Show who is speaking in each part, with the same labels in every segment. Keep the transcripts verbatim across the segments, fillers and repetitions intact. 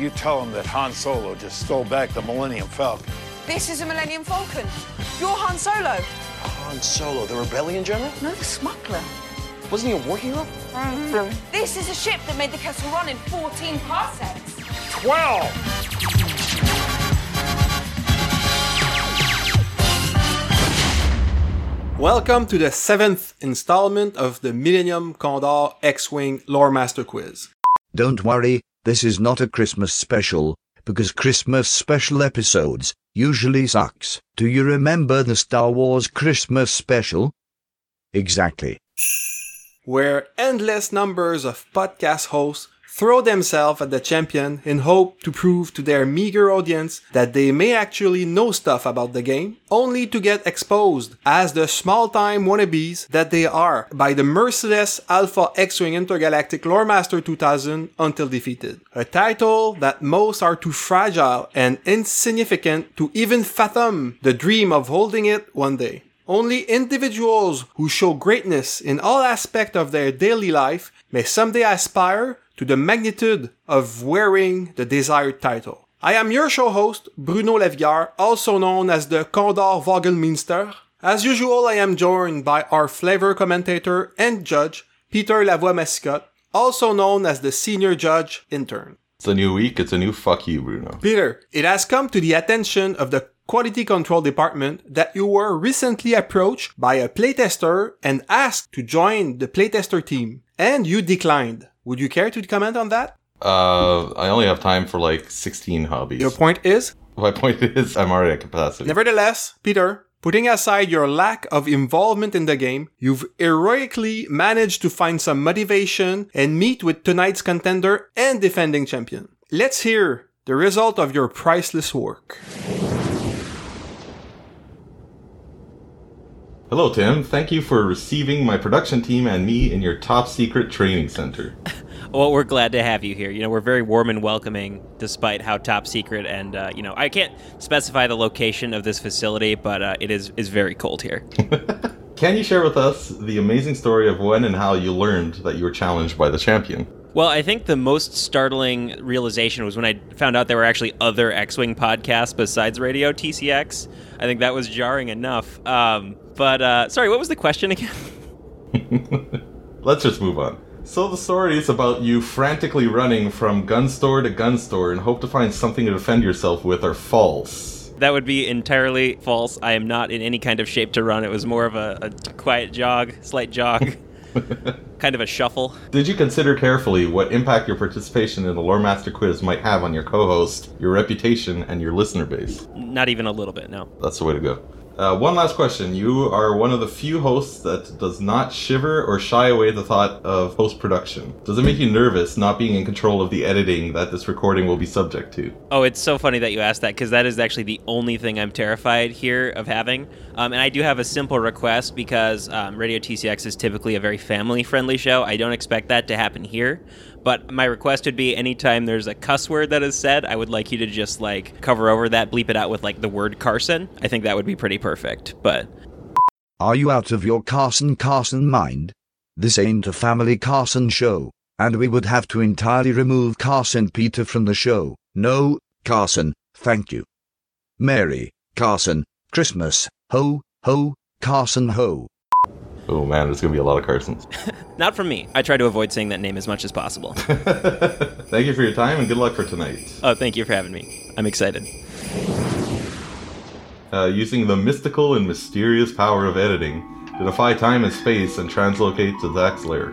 Speaker 1: you tell him that Han Solo just stole back the Millennium Falcon.
Speaker 2: This is a Millennium Falcon. You're Han Solo.
Speaker 3: Han Solo, the rebellion general?
Speaker 2: No, the smuggler.
Speaker 3: Wasn't he a war hero?
Speaker 2: Mm-hmm. This is a ship that made the Kessel Run in fourteen parsecs.
Speaker 1: Twelve!
Speaker 4: Welcome to the seventh installment of the Millennium Condor X-Wing Lore Master Quiz.
Speaker 5: Don't worry, this is not a Christmas special, because Christmas special episodes usually sucks. Do you remember the Star Wars Christmas special? Exactly.
Speaker 4: Where endless numbers of podcast hosts throw themselves at the champion in hope to prove to their meager audience that they may actually know stuff about the game, only to get exposed as the small-time wannabes that they are by the merciless Alpha X-Wing Intergalactic Lore Master two thousand until defeated. A title that most are too fragile and insignificant to even fathom the dream of holding it one day. Only individuals who show greatness in all aspects of their daily life may someday aspire to the magnitude of wearing the desired title. I am your show host, Bruno Levillard, also known as the Condor Vogelminster. As usual, I am joined by our flavor commentator and judge, Peter Lavoie-Massicotte, also known as the senior judge intern.
Speaker 6: It's a new week, it's a new fuck you, Bruno.
Speaker 4: Peter, it has come to the attention of the Quality Control Department that you were recently approached by a playtester and asked to join the playtester team, and you declined. Would you care to comment on that?
Speaker 6: Uh, I only have time for like sixteen hobbies.
Speaker 4: Your point is?
Speaker 6: My point is, I'm already at capacity.
Speaker 4: Nevertheless, Peter, putting aside your lack of involvement in the game, you've heroically managed to find some motivation and meet with tonight's contender and defending champion. Let's hear the result of your priceless work.
Speaker 6: Hello, Tim. Thank you for receiving my production team and me in your top secret training center.
Speaker 7: Well, we're glad to have you here. You know, we're very warm and welcoming, despite how top secret and, uh, you know, I can't specify the location of this facility, but uh, it is, is very cold here.
Speaker 6: Can you share with us the amazing story of when and how you learned that you were challenged by the champion?
Speaker 7: Well, I think the most startling realization was when I found out there were actually other X-Wing podcasts besides Radio T C X. I think that was jarring enough. Um, but, uh, sorry, what was the question again?
Speaker 6: Let's just move on. So the story is about you frantically running from gun store to gun store and hope to find something to defend yourself with are false.
Speaker 7: That would be entirely false. I am not in any kind of shape to run. It was more of a, a quiet jog, slight jog. Kind of a shuffle.
Speaker 6: Did you consider carefully what impact your participation in the Lore Master Quiz might have on your co-host, your reputation, and your listener base?
Speaker 7: Not even a little bit, no.
Speaker 6: That's the way to go. Uh, one last question. You are one of the few hosts that does not shiver or shy away the thought of post-production. Does it make you nervous not being in control of the editing that this recording will be subject to?
Speaker 7: Oh, it's so funny that you asked that, because that is actually the only thing I'm terrified here of having. Um, and I do have a simple request, because um, Radio T C X is typically a very family-friendly show. I don't expect that to happen here. But my request would be anytime there's a cuss word that is said, I would like you to just, like, cover over that, bleep it out with, like, the word Carson. I think that would be pretty perfect, but...
Speaker 5: Are you out of your Carson Carson mind? This ain't a family Carson show, and we would have to entirely remove Carson Peter from the show. No, Carson, thank you. Merry, Carson, Christmas, ho, ho, Carson ho.
Speaker 6: Oh man, there's going to be a lot of Carsons.
Speaker 7: Not from me. I try to avoid saying that name as much as possible.
Speaker 6: Thank you for your time and good luck for tonight.
Speaker 7: Oh, thank you for having me. I'm excited.
Speaker 6: Uh, using the mystical and mysterious power of editing to defy time and space and translocate to Zach's lair.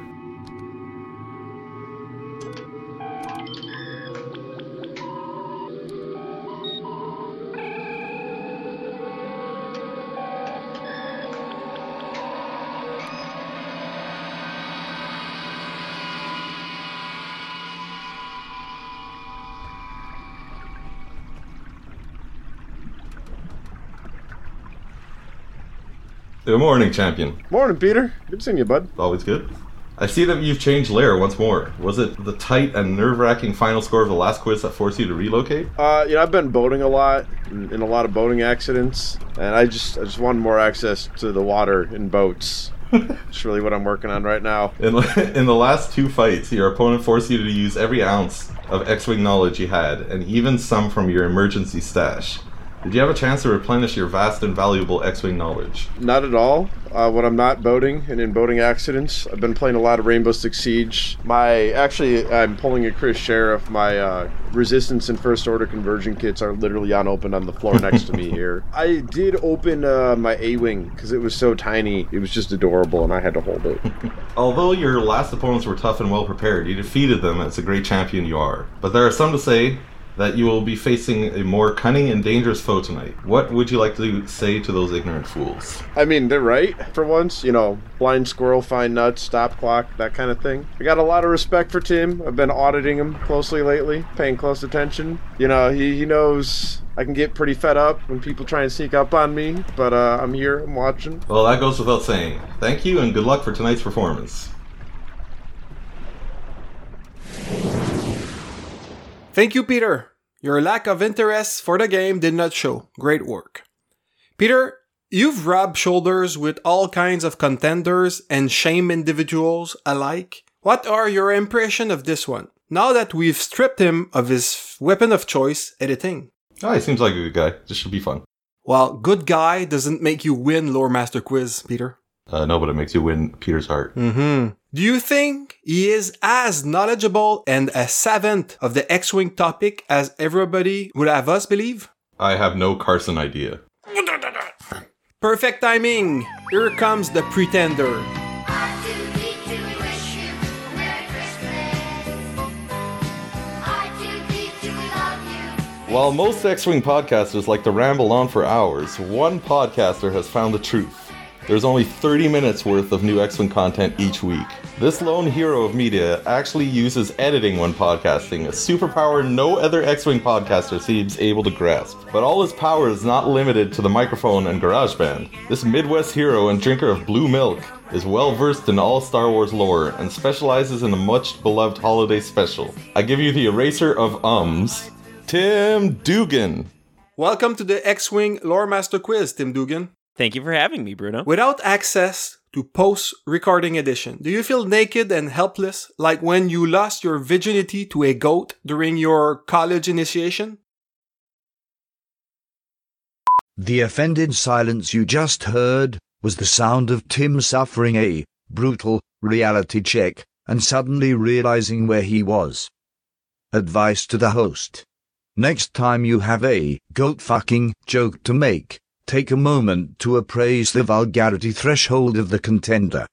Speaker 6: Good morning, champion.
Speaker 8: Morning, Peter. Good seeing you, bud.
Speaker 6: Always good. I see that you've changed lair once more. Was it the tight and nerve-wracking final score of the last quiz that forced you to relocate?
Speaker 8: Uh, you know, I've been boating a lot, in, in a lot of boating accidents, and I just I just wanted more access to the water in boats. It's really what I'm working on right now.
Speaker 6: In, in the last two fights, your opponent forced you to use every ounce of X-Wing knowledge you had, and even some from your emergency stash. Did you have a chance to replenish your vast and valuable X-Wing knowledge?
Speaker 8: Not at all. Uh, when I'm not boating and in boating accidents, I've been playing a lot of Rainbow Six Siege. My actually, I'm pulling a Chris Sheriff. My uh, Resistance and First Order conversion kits are literally unopened on the floor next to me here. I did open uh, my A-Wing because it was so tiny. It was just adorable, and I had to hold it.
Speaker 6: Although your last opponents were tough and well prepared, you defeated them as a great champion you are. But there are some to say that you will be facing a more cunning and dangerous foe tonight. What would you like to say to those ignorant fools?
Speaker 8: I mean, they're right for once. You know, blind squirrel, find nuts, stop clock, that kind of thing. I got a lot of respect for Tim. I've been auditing him closely lately, paying close attention. You know, he, he knows I can get pretty fed up when people try and sneak up on me, but uh, I'm here, I'm watching.
Speaker 6: Well, that goes without saying. Thank you and good luck for tonight's performance.
Speaker 4: Thank you, Peter. Your lack of interest for the game did not show. Great work. Peter, you've rubbed shoulders with all kinds of contenders and shame individuals alike. What are your impressions of this one, now that we've stripped him of his weapon of choice, editing?
Speaker 6: Oh, he seems like a good guy. This should be fun.
Speaker 4: Well, good guy doesn't make you win Lore Master Quiz, Peter.
Speaker 6: Uh, no, but it makes you win Peter's heart.
Speaker 4: Mm-hmm. Do you think he is as knowledgeable and a savant of the X-Wing topic as everybody would have us believe?
Speaker 6: I have no Carson idea.
Speaker 4: Perfect timing! Here comes the pretender.
Speaker 6: While most X-Wing podcasters like to ramble on for hours, one podcaster has found the truth. There's only thirty minutes worth of new X-Wing content each week. This lone hero of media actually uses editing when podcasting, a superpower no other X-Wing podcaster seems able to grasp. But all his power is not limited to the microphone and GarageBand. This Midwest hero and drinker of blue milk is well versed in all Star Wars lore and specializes in a much beloved holiday special. I give you the eraser of ums, Tim Dugan.
Speaker 4: Welcome to the X-Wing Lore Master Quiz, Tim Dugan.
Speaker 7: Thank you for having me, Bruno.
Speaker 4: Without access to post-recording edition, do you feel naked and helpless like when you lost your virginity to a goat during your college initiation?
Speaker 5: The offended silence you just heard was the sound of Tim suffering a brutal reality check and suddenly realizing where he was. Advice to the host. Next time you have a goat fucking joke to make, take a moment to appraise the vulgarity threshold of the contender.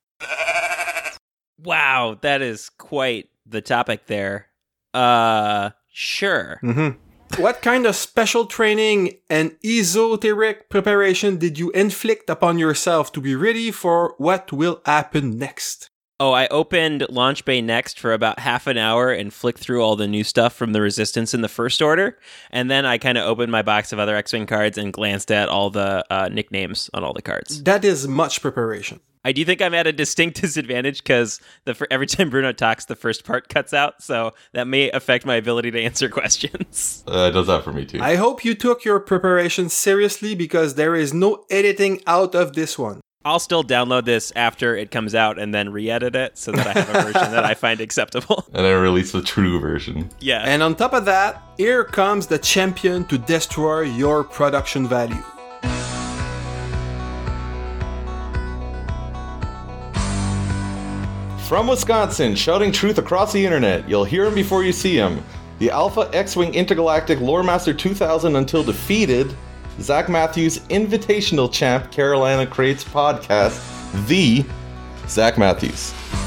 Speaker 7: Wow, that is quite the topic there. Uh, sure.
Speaker 4: Mm-hmm. What kind of special training and esoteric preparation did you inflict upon yourself to be ready for what will happen next?
Speaker 7: Oh, I opened Launch Bay Next for about half an hour and flicked through all the new stuff from the Resistance in the First Order. And then I kind of opened my box of other X-Wing cards and glanced at all the uh, nicknames on all the cards.
Speaker 4: That is much preparation.
Speaker 7: I do think I'm at a distinct disadvantage because the every time Bruno talks, the first part cuts out. So that may affect my ability to answer questions.
Speaker 6: Uh, it does that for me too.
Speaker 4: I hope you took your preparation seriously because there is no editing out of this one.
Speaker 7: I'll still download this after it comes out and then re-edit it so that I have a version that I find acceptable.
Speaker 6: And then release the true version.
Speaker 7: Yeah.
Speaker 4: And on top of that, here comes the champion to destroy your production value.
Speaker 6: From Wisconsin, shouting truth across the internet, you'll hear him before you see him. The Alpha X-Wing Intergalactic Lore Master two thousand until defeated, Zach Matthews Invitational Champ Carolina Crates Podcast, the Zach Matthews.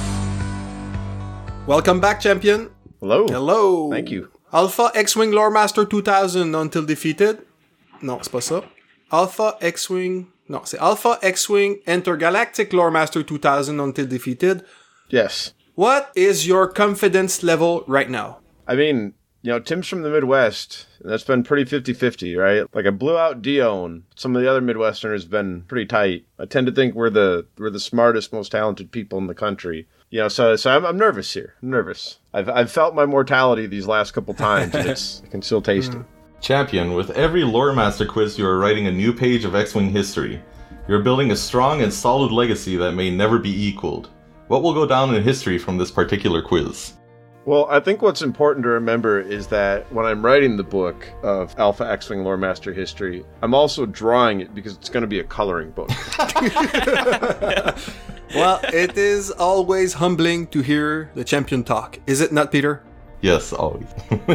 Speaker 4: Welcome back, champion.
Speaker 8: Hello.
Speaker 4: Hello.
Speaker 8: Thank you.
Speaker 4: Alpha X-Wing Lore Master two thousand until defeated. Non, c'est pas ça. Alpha X-Wing... Non, c'est Alpha X-Wing Intergalactic Lore Master two thousand until defeated.
Speaker 8: Yes.
Speaker 4: What is your confidence level right now?
Speaker 8: I mean, you know, Tim's from the Midwest, and that's been pretty fifty-fifty, right? Like, I blew out Dion. Some of the other Midwesterners have been pretty tight. I tend to think we're the we're the smartest, most talented people in the country. You know, so so I'm, I'm nervous here. I'm nervous. I've I've felt my mortality these last couple times, and it's I can still taste it.
Speaker 6: Champion, with every Lore Master quiz, you are writing a new page of X-Wing history. You're building a strong and solid legacy that may never be equaled. What will go down in history from this particular quiz?
Speaker 8: Well, I think what's important to remember is that when I'm writing the book of Alpha X-Wing Lore Master history, I'm also drawing it because it's going to be a coloring book.
Speaker 4: Well, it is always humbling to hear the champion talk. Is it not, Peter?
Speaker 6: Yes, always.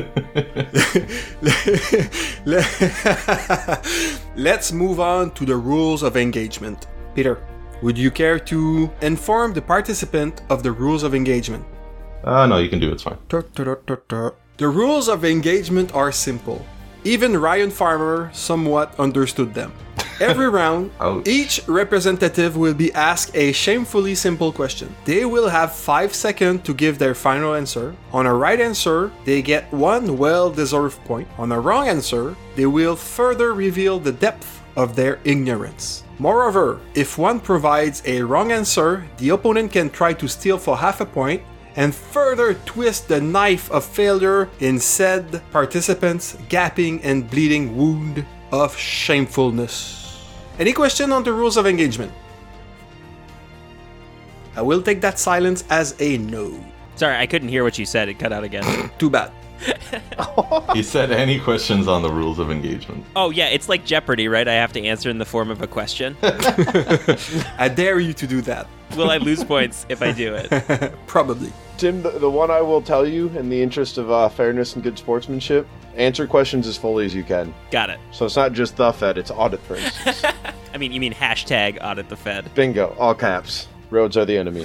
Speaker 4: Let's move on to the rules of engagement. Peter, would you care to inform the participant of the rules of engagement?
Speaker 6: Uh, no, you can do it, it's fine.
Speaker 4: The rules of engagement are simple. Even Ryan Farmer somewhat understood them. Every round,
Speaker 6: Ouch.
Speaker 4: each representative will be asked a shamefully simple question. They will have five seconds to give their final answer. On a right answer, they get one well-deserved point. On a wrong answer, they will further reveal the depth of their ignorance. Moreover, if one provides a wrong answer, the opponent can try to steal for half a point and further twist the knife of failure in said participant's gaping and bleeding wound of shamefulness. Any question on the rules of engagement? I will take that silence as a no.
Speaker 7: Sorry, I couldn't hear what you said. It cut out again.
Speaker 4: Too bad.
Speaker 6: He said any questions on the rules of engagement.
Speaker 7: Oh, yeah, it's like Jeopardy, right? I have to answer in the form of a question.
Speaker 4: I dare you to do that.
Speaker 7: Will I lose points if I do it?
Speaker 4: Probably.
Speaker 8: Tim, the, the one I will tell you, in the interest of uh, fairness and good sportsmanship, answer questions as fully as you can.
Speaker 7: Got it.
Speaker 8: So it's not just the Fed, it's audit, for instance.
Speaker 7: I mean, you mean hashtag audit the Fed.
Speaker 8: Bingo, all caps. Roads are the enemy.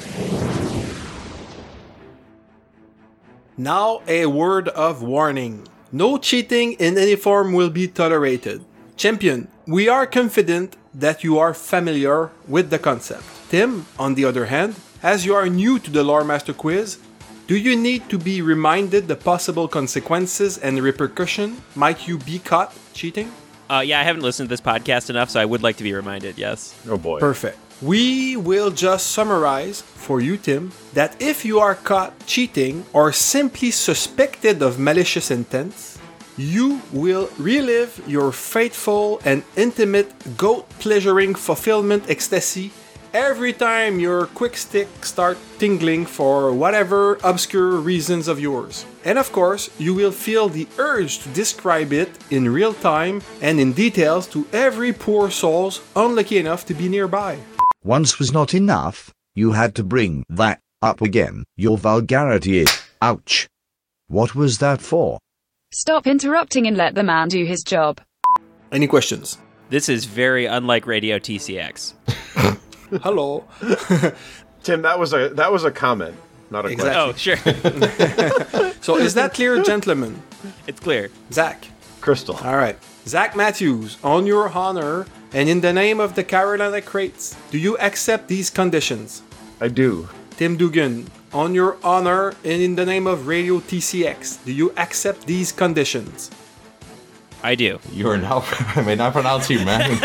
Speaker 4: Now a word of warning. No cheating in any form will be tolerated. Champion, we are confident that you are familiar with the concept. Tim, on the other hand, as you are new to the Lore Master quiz, do you need to be reminded the possible consequences and repercussion might you be caught cheating?
Speaker 7: Uh, yeah, I haven't listened to this podcast enough, so I would like to be reminded, yes.
Speaker 8: Oh boy.
Speaker 4: Perfect. We will just summarize for you, Tim, that if you are caught cheating or simply suspected of malicious intent, you will relive your faithful and intimate goat-pleasuring fulfillment ecstasy every time your quick stick start tingling for whatever obscure reasons of yours. And of course, you will feel the urge to describe it in real time and in details to every poor soul unlucky enough to be nearby.
Speaker 5: Once was not enough, you had to bring that up again. Your vulgarity is, ouch. What was that for?
Speaker 9: Stop interrupting and let the man do his job.
Speaker 4: Any questions?
Speaker 7: This is very unlike Radio T C X.
Speaker 4: Hello.
Speaker 8: Tim, that was a that was a comment, not a
Speaker 4: Exactly.
Speaker 8: question.
Speaker 7: Oh, sure.
Speaker 4: So is that clear, gentlemen?
Speaker 7: It's clear.
Speaker 4: Zach.
Speaker 8: Crystal.
Speaker 4: All right. Zach Matthews, on your honor and in the name of the Carolina Crates, do you accept these conditions?
Speaker 8: I do.
Speaker 4: Tim Dugan, on your honor and in the name of Radio T C X, do you accept these conditions?
Speaker 7: I do.
Speaker 6: You are now, I may not pronounce you, man.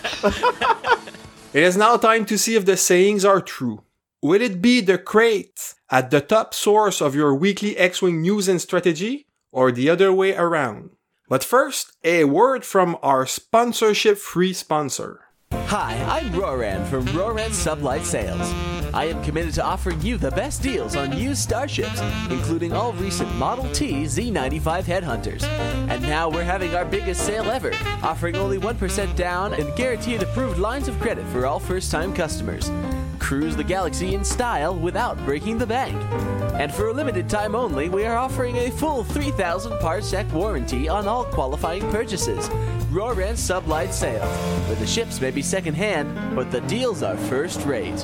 Speaker 4: It is now time to see if the sayings are true. Will it be the crate at the top source of your weekly X-Wing news and strategy, or the other way around? But first, a word from our sponsorship-free sponsor.
Speaker 10: Hi, I'm Roran from Roran Sublight Sales. I am committed to offering you the best deals on used starships, including all recent Model T Z ninety-five Headhunters. And now we're having our biggest sale ever, offering only one percent down and guaranteed approved lines of credit for all first-time customers. Cruise the galaxy in style without breaking the bank. And for a limited time only, we are offering a full three thousand parsec warranty on all qualifying purchases. Roran Sublight Sales, where the ships may be second-hand, but the deals are first-rate.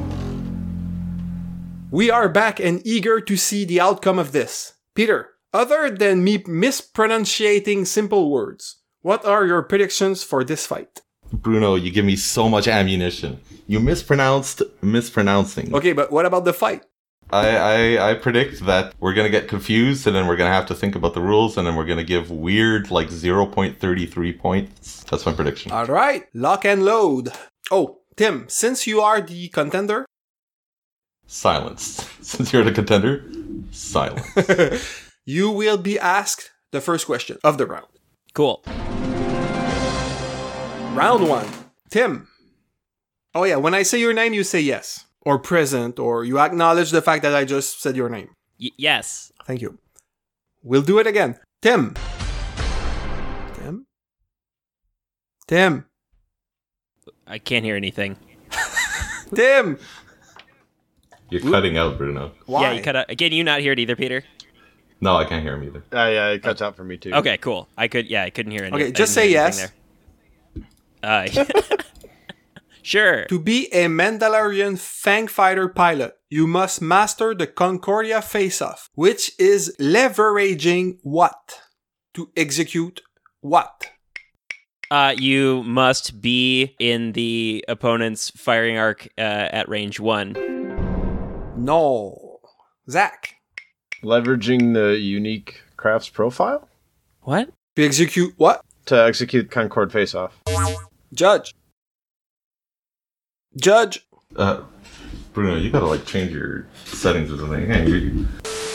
Speaker 4: We are back and eager to see the outcome of this. Peter, other than me mispronouncing simple words, what are your predictions for this fight?
Speaker 6: Bruno, you give me so much ammunition. You mispronounced mispronouncing.
Speaker 4: Okay, but what about the fight?
Speaker 6: I, I, I predict that we're going to get confused and then we're going to have to think about the rules and then we're going to give weird like zero point three three points. That's my prediction.
Speaker 4: All right, lock and load. Oh, Tim, since you are the contender...
Speaker 6: Silence. Since you're the contender, silence.
Speaker 4: You will be asked the first question of the round.
Speaker 7: Cool.
Speaker 4: Round one. Tim. Oh yeah, when I say your name, you say yes. Or present, or you acknowledge the fact that I just said your name.
Speaker 7: Y- yes.
Speaker 4: Thank you. We'll do it again. Tim. Tim? Tim.
Speaker 7: I can't hear anything.
Speaker 4: Tim!
Speaker 6: You're cutting out, Bruno.
Speaker 4: Why?
Speaker 7: Yeah, you cut out. Can you not hear it either, Peter?
Speaker 6: No, I can't hear him either.
Speaker 8: Uh, yeah, it cuts out for me too.
Speaker 7: Okay, cool. I could, yeah, I couldn't hear anything.
Speaker 4: Okay, just say yes.
Speaker 7: Uh, sure.
Speaker 4: To be a Mandalorian Fang Fighter pilot, you must master the Concordia face-off, which is leveraging what? To execute what?
Speaker 7: Uh, you must be in the opponent's firing arc uh, at range one.
Speaker 4: No. Zach.
Speaker 8: Leveraging the unique crafts profile
Speaker 7: What?
Speaker 4: To execute what?
Speaker 8: to execute Concord face-off.
Speaker 4: Judge. Judge.
Speaker 6: Uh, Bruno, you gotta like change your settings or something. I can't hear you.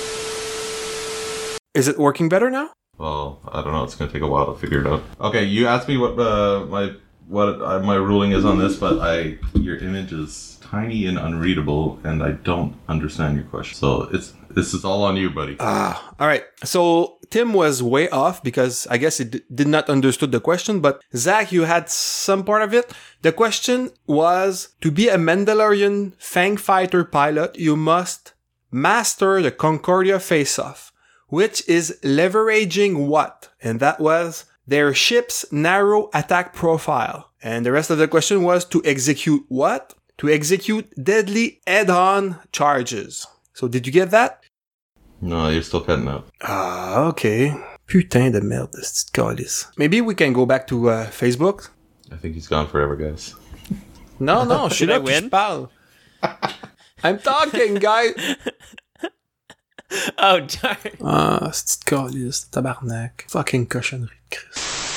Speaker 4: Is it working better now?
Speaker 6: Well, I don't know. It's gonna take a while to figure it out. Okay, you asked me what uh, my what uh, my ruling is on this, but I your image is tiny and unreadable, and I don't understand your question. So it's this is all on you, buddy.
Speaker 4: Ah, all right. So Tim was way off because I guess he d- did not understood the question, but Zach, you had some part of it. The question was, to be a Mandalorian Fang Fighter pilot, you must master the Concordia face-off, which is leveraging what? And that was their ship's narrow attack profile. And the rest of the question was to execute what? To execute deadly head-on charges. So did you get that?
Speaker 6: No, you're still cutting out.
Speaker 4: Ah, okay. Putain de merde, cette calice. Maybe we can go back to uh, Facebook.
Speaker 6: I think he's gone forever, guys.
Speaker 4: No, no, je suis
Speaker 7: Did I
Speaker 4: là puis je
Speaker 7: win?
Speaker 4: parle. I'm talking, guys.
Speaker 7: Oh, darn.
Speaker 4: Ah, cette calice, tabarnak. Fucking cochonnerie de Christ.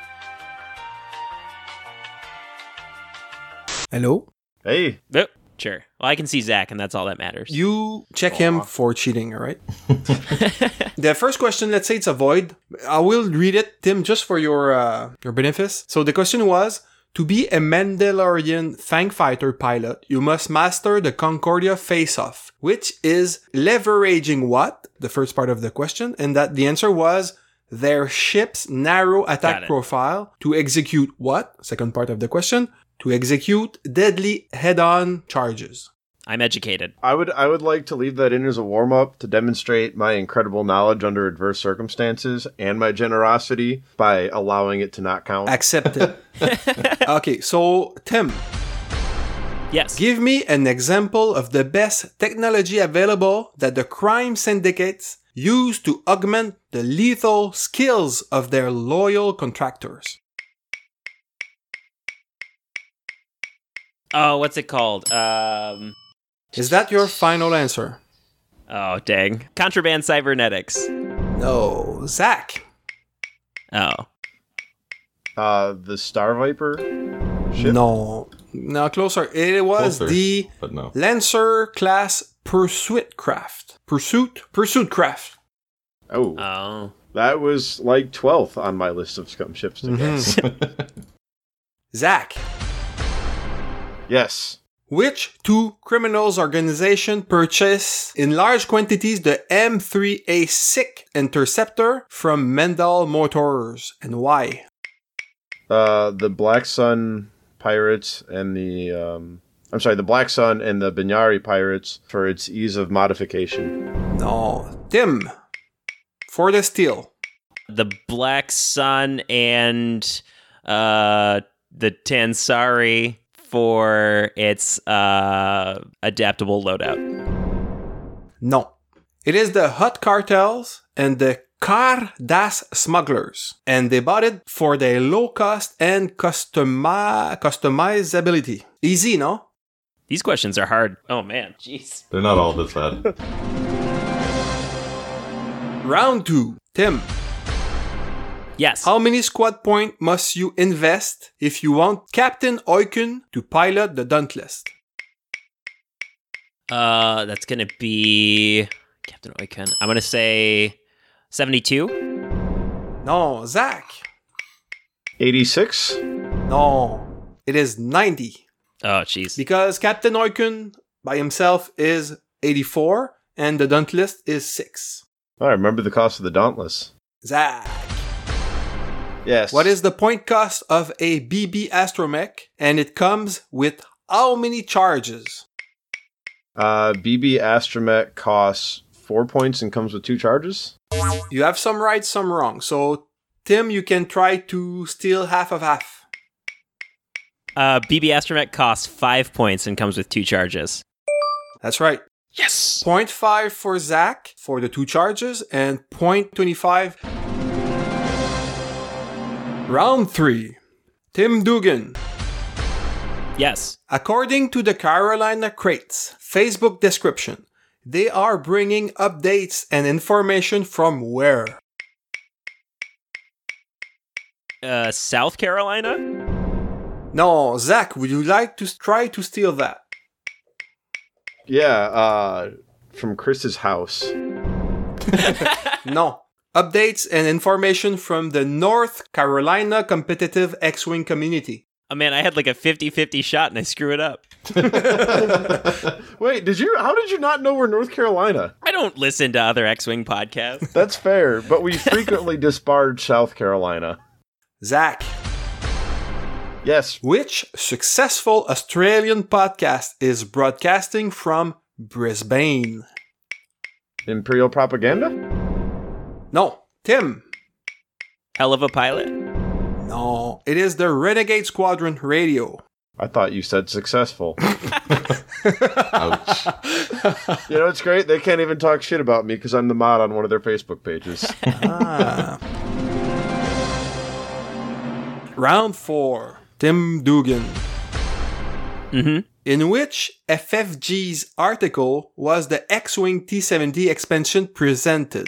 Speaker 4: Hello?
Speaker 8: Hey,
Speaker 7: Oh, sure. Well, I can see Zach, and that's all that matters.
Speaker 4: You check him for cheating, alright? The first question, let's say it's a void. I will read it, Tim, just for your uh, your benefit. So the question was, to be a Mandalorian Fang Fighter pilot, you must master the Concordia face-off, which is leveraging what? The first part of the question. And that the answer was their ship's narrow
Speaker 7: Got
Speaker 4: attack
Speaker 7: it.
Speaker 4: profile to execute what? Second part of the question. To execute deadly head-on charges.
Speaker 7: I'm educated.
Speaker 8: I would I would like to leave that in as a warm-up to demonstrate my incredible knowledge under adverse circumstances and my generosity by allowing it to not count.
Speaker 4: Accepted. Okay, so Tim,
Speaker 7: Yes.
Speaker 4: give me an example of the best technology available that the crime syndicates use to augment the lethal skills of their loyal contractors.
Speaker 7: Oh, what's it called? Um.
Speaker 4: Is that your final answer?
Speaker 7: Oh, dang. Contraband cybernetics.
Speaker 4: No. Zach.
Speaker 7: Oh.
Speaker 8: Uh, the Star Viper ship?
Speaker 4: No. No, closer. It was
Speaker 6: Closer,
Speaker 4: the
Speaker 6: but no.
Speaker 4: Lancer class Pursuit craft. Pursuit? Pursuit craft.
Speaker 8: Oh,
Speaker 7: Oh.
Speaker 8: that was like twelfth on my list of scum ships to guess.
Speaker 4: Zach.
Speaker 8: Yes.
Speaker 4: Which two criminals organization purchased in large quantities the M three A S I C interceptor from Mendel Motors, and why?
Speaker 8: Uh, the Black Sun Pirates and the, um, I'm sorry, the Black Sun and the Binyari Pirates for its ease of modification.
Speaker 4: No. Tim. For the steel.
Speaker 7: The Black Sun and uh, the Tansari for its uh, adaptable loadout.
Speaker 4: No. It is the Hut Cartels and the Car Das Smugglers, and they bought it for their low cost and customa- customizability. Easy, no?
Speaker 7: These questions are hard. Oh, man. Jeez.
Speaker 6: They're not all this bad.
Speaker 4: Round two. Tim.
Speaker 7: Yes.
Speaker 4: How many squad points must you invest if you want Captain Oiken to pilot the Dauntless?
Speaker 7: Uh, that's gonna be Captain Oiken. I'm gonna say seventy-two.
Speaker 4: No, Zach.
Speaker 8: eighty-six?
Speaker 4: No, it is ninety.
Speaker 7: Oh, jeez.
Speaker 4: Because Captain Oiken by himself is eighty-four and the Dauntless is six.
Speaker 8: I remember the cost of the Dauntless.
Speaker 4: Zach.
Speaker 8: Yes.
Speaker 4: What is the point cost of a B B Astromech? And it comes with how many charges?
Speaker 8: Uh, B B Astromech costs four points and comes with two charges?
Speaker 4: You have some right, some wrong. So, Tim, you can try to steal half of half.
Speaker 7: Uh, B B Astromech costs five points and comes with two charges.
Speaker 4: That's right.
Speaker 7: Yes!
Speaker 4: point five for Zach for the two charges and point twenty-five. Round three. Tim Dugan.
Speaker 7: Yes.
Speaker 4: According to the Carolina Crates Facebook description, they are bringing updates and information from where?
Speaker 7: Uh, South Carolina?
Speaker 4: No, Zach, would you like to try to steal that?
Speaker 8: Yeah, uh, from Chris's house.
Speaker 4: No. Updates and information from the North Carolina competitive X-Wing community.
Speaker 7: Oh man, I had like a fifty-fifty shot and I screw it up.
Speaker 8: Wait, did you? How did you not know we're North Carolina?
Speaker 7: I don't listen to other X-Wing podcasts.
Speaker 8: That's fair, but we frequently disparage South Carolina.
Speaker 4: Zach.
Speaker 8: Yes.
Speaker 4: Which successful Australian podcast is broadcasting from Brisbane?
Speaker 8: Imperial Propaganda?
Speaker 4: No. Tim.
Speaker 7: Hell of a pilot?
Speaker 4: No. It is the Renegade Squadron Radio.
Speaker 8: I thought you said successful.
Speaker 6: Ouch.
Speaker 8: You know, it's great. They can't even talk shit about me because I'm the mod on one of their Facebook pages.
Speaker 4: Ah. Round four. Tim Dugan.
Speaker 7: Mm-hmm.
Speaker 4: In which F F G's article was the X-Wing T seventy expansion presented?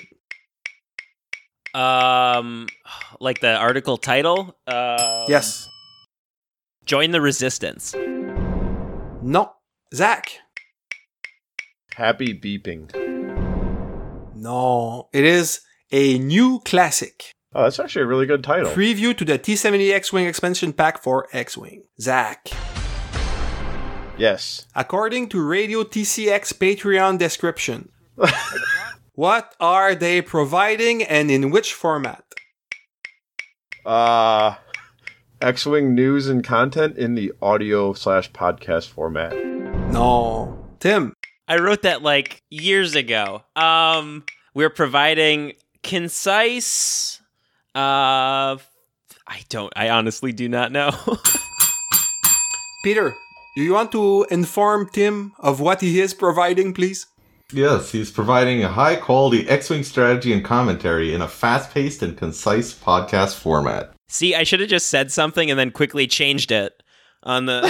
Speaker 7: Um, like the article title? Um,
Speaker 4: Yes.
Speaker 7: Join the Resistance.
Speaker 4: No. Zach.
Speaker 8: Happy beeping.
Speaker 4: No. It is a new classic.
Speaker 8: Oh, that's actually a really good title.
Speaker 4: Preview to the T seventy X-Wing expansion pack for X-Wing. Zach.
Speaker 8: Yes.
Speaker 4: According to Radio T C X Patreon description, what are they providing and in which format?
Speaker 8: Uh, X-Wing news and content in the audio slash podcast format.
Speaker 4: No. Tim.
Speaker 7: I wrote that like years ago. Um, we're providing concise. Uh, I don't. I honestly do not know.
Speaker 4: Peter, do you want to inform Tim of what he is providing, please?
Speaker 6: Yes, he's providing a high-quality X-Wing strategy and commentary in a fast-paced and concise podcast format.
Speaker 7: See, I should have just said something and then quickly changed it on the...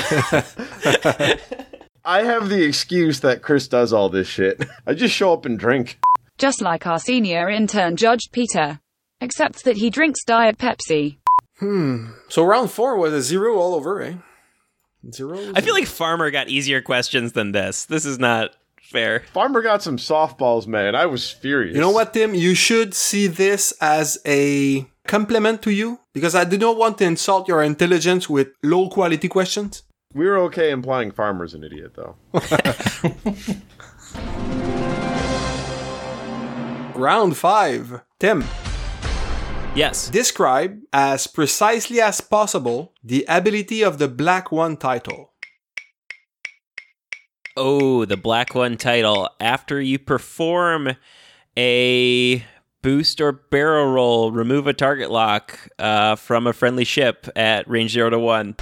Speaker 8: I have the excuse that Chris does all this shit. I just show up and drink.
Speaker 9: Just like our senior intern, Judge Peter. Except that he drinks Diet Pepsi.
Speaker 4: Hmm. So round four was a zero all over, eh? Zero?
Speaker 7: I feel like Farmer got easier questions than this. This is not fair.
Speaker 8: Farmer got some softballs, man. I was furious.
Speaker 4: You know what, Tim? You should see this as a compliment to you, because I do not want to insult your intelligence with low-quality questions.
Speaker 8: We were okay implying Farmer's an idiot, though.
Speaker 4: Round five. Tim.
Speaker 7: Yes.
Speaker 4: Describe, as precisely as possible, the ability of the Black One title.
Speaker 7: Oh, the Black One title. After you perform a boost or barrel roll, remove a target lock uh, from a friendly ship at range zero to one.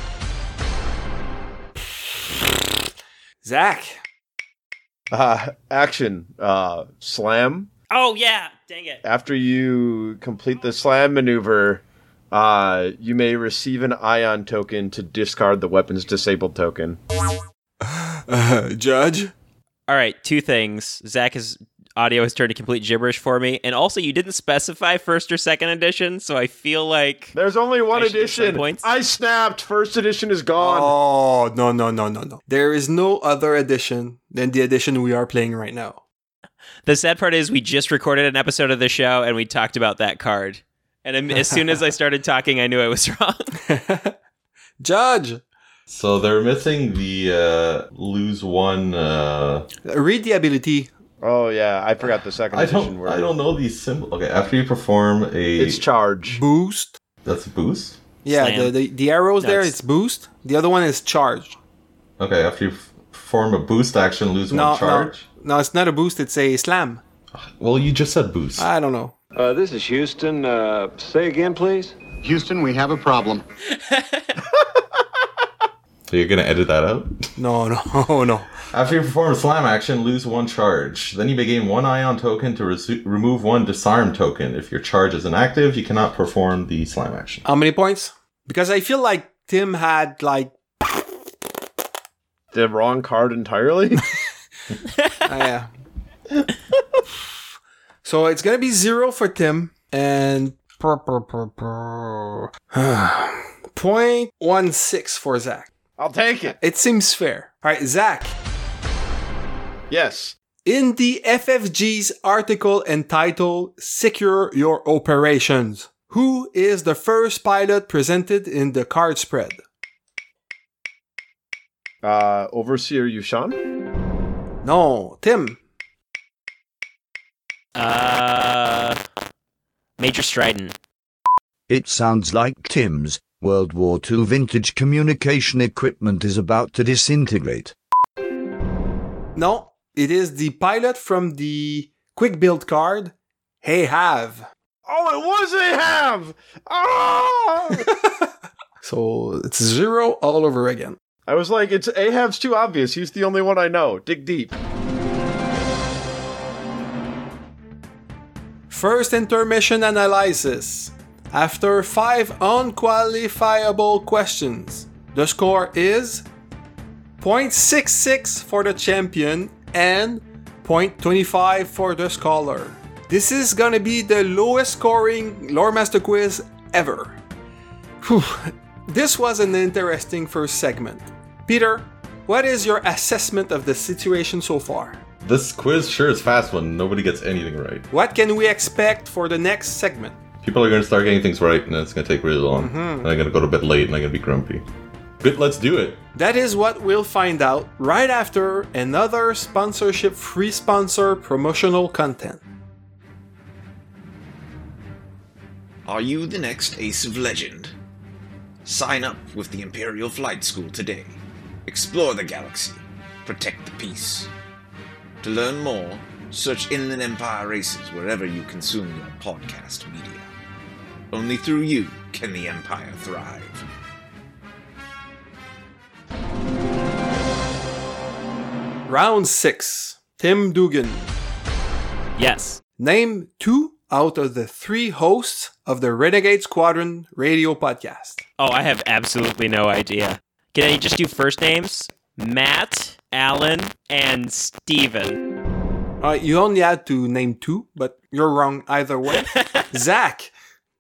Speaker 4: Zach.
Speaker 8: Uh, action. Uh, slam.
Speaker 7: Oh, yeah. Dang it.
Speaker 8: After you complete the slam maneuver, uh, you may receive an ion token to discard the weapon's disabled token.
Speaker 4: Uh, Judge?
Speaker 7: All right, two things. Zach's audio has turned to complete gibberish for me. And also, you didn't specify first or second edition, so I feel like...
Speaker 8: There's only one
Speaker 7: I should get some
Speaker 8: edition.
Speaker 7: points.
Speaker 8: I snapped. First edition is gone.
Speaker 4: Oh, no, no, no, no, no. There is no other edition than the edition we are playing right now.
Speaker 7: The sad part is we just recorded an episode of the show and we talked about that card. And as soon as I started talking, I knew I was wrong.
Speaker 4: Judge!
Speaker 6: So they're missing the uh, lose one. Uh...
Speaker 4: Read the ability
Speaker 8: Oh yeah, I forgot the second
Speaker 6: I
Speaker 8: edition
Speaker 6: don't.
Speaker 8: word.
Speaker 6: I don't know these symbols. Okay, after you perform a,
Speaker 8: It's charge.
Speaker 4: Boost.
Speaker 6: That's a boost.
Speaker 4: Yeah,
Speaker 7: Slam.
Speaker 4: the, the the arrows
Speaker 7: No,
Speaker 4: there,
Speaker 7: it's-
Speaker 4: it's boost. The other one is charge.
Speaker 6: Okay, after you f- perform a boost action, lose
Speaker 4: No,
Speaker 6: one charge.
Speaker 4: no, no, it's not a boost. It's a slam.
Speaker 6: Well, you just said boost.
Speaker 4: I don't know.
Speaker 11: Uh, this is Houston. Uh, say again, please.
Speaker 12: Houston, we have a problem.
Speaker 6: So you're gonna edit that out?
Speaker 4: No, no, no.
Speaker 6: After you perform a slam action, lose one charge. Then you may gain one ion token to resu- remove one disarm token. If your charge is inactive, you cannot perform the slam action.
Speaker 4: How many points? Because I feel like Tim had like
Speaker 8: The wrong card entirely?
Speaker 4: uh, yeah. So it's gonna be zero for Tim and point one six for Zach.
Speaker 8: I'll take it.
Speaker 4: It seems fair. All right, Zach.
Speaker 8: Yes.
Speaker 4: In the F F G's article entitled "Secure Your Operations," who is the first pilot presented in the card spread?
Speaker 8: Uh, Overseer Yushan?
Speaker 4: No, Tim.
Speaker 7: Uh, Major Stryden.
Speaker 5: It sounds like Tim's World War Two vintage communication equipment is about to disintegrate.
Speaker 4: No, it is the pilot from the quick build card, Hey Have.
Speaker 8: Oh, it was a have! Ah!
Speaker 4: So it's zero all over again.
Speaker 8: I was like, it's Ahab's too obvious. He's the only one I know. Dig deep.
Speaker 4: First intermission analysis. After five unqualifiable questions, the score is point six six for the champion and point two five for the scholar. This is gonna be the lowest scoring Lore Master quiz ever. Whew. This was an interesting first segment. Peter, what is your assessment of the situation so far?
Speaker 6: This quiz sure is fast when nobody gets anything right.
Speaker 4: What can we expect for the next segment?
Speaker 6: People are going to start getting things right, and it's going to take really long.
Speaker 4: Mm-hmm.
Speaker 6: And I'm going to go to bed late, and I'm going to be grumpy. Good, let's do it.
Speaker 4: That is what we'll find out right after another sponsorship free sponsor promotional content.
Speaker 13: Are you the next Ace of Legend? Sign up with the Imperial Flight School today. Explore the galaxy. Protect the peace. To learn more, search Inland Empire Races wherever you consume your podcast media. Only through you can the Empire thrive.
Speaker 4: Round six. Tim Dugan.
Speaker 7: Yes.
Speaker 4: Name two out of the three hosts of the Renegade Squadron radio podcast.
Speaker 7: Oh, I have absolutely no idea. Can I just do first names? Matt, Alan, and Steven.
Speaker 4: Uh, you only had to name two, but you're wrong either way. Zach.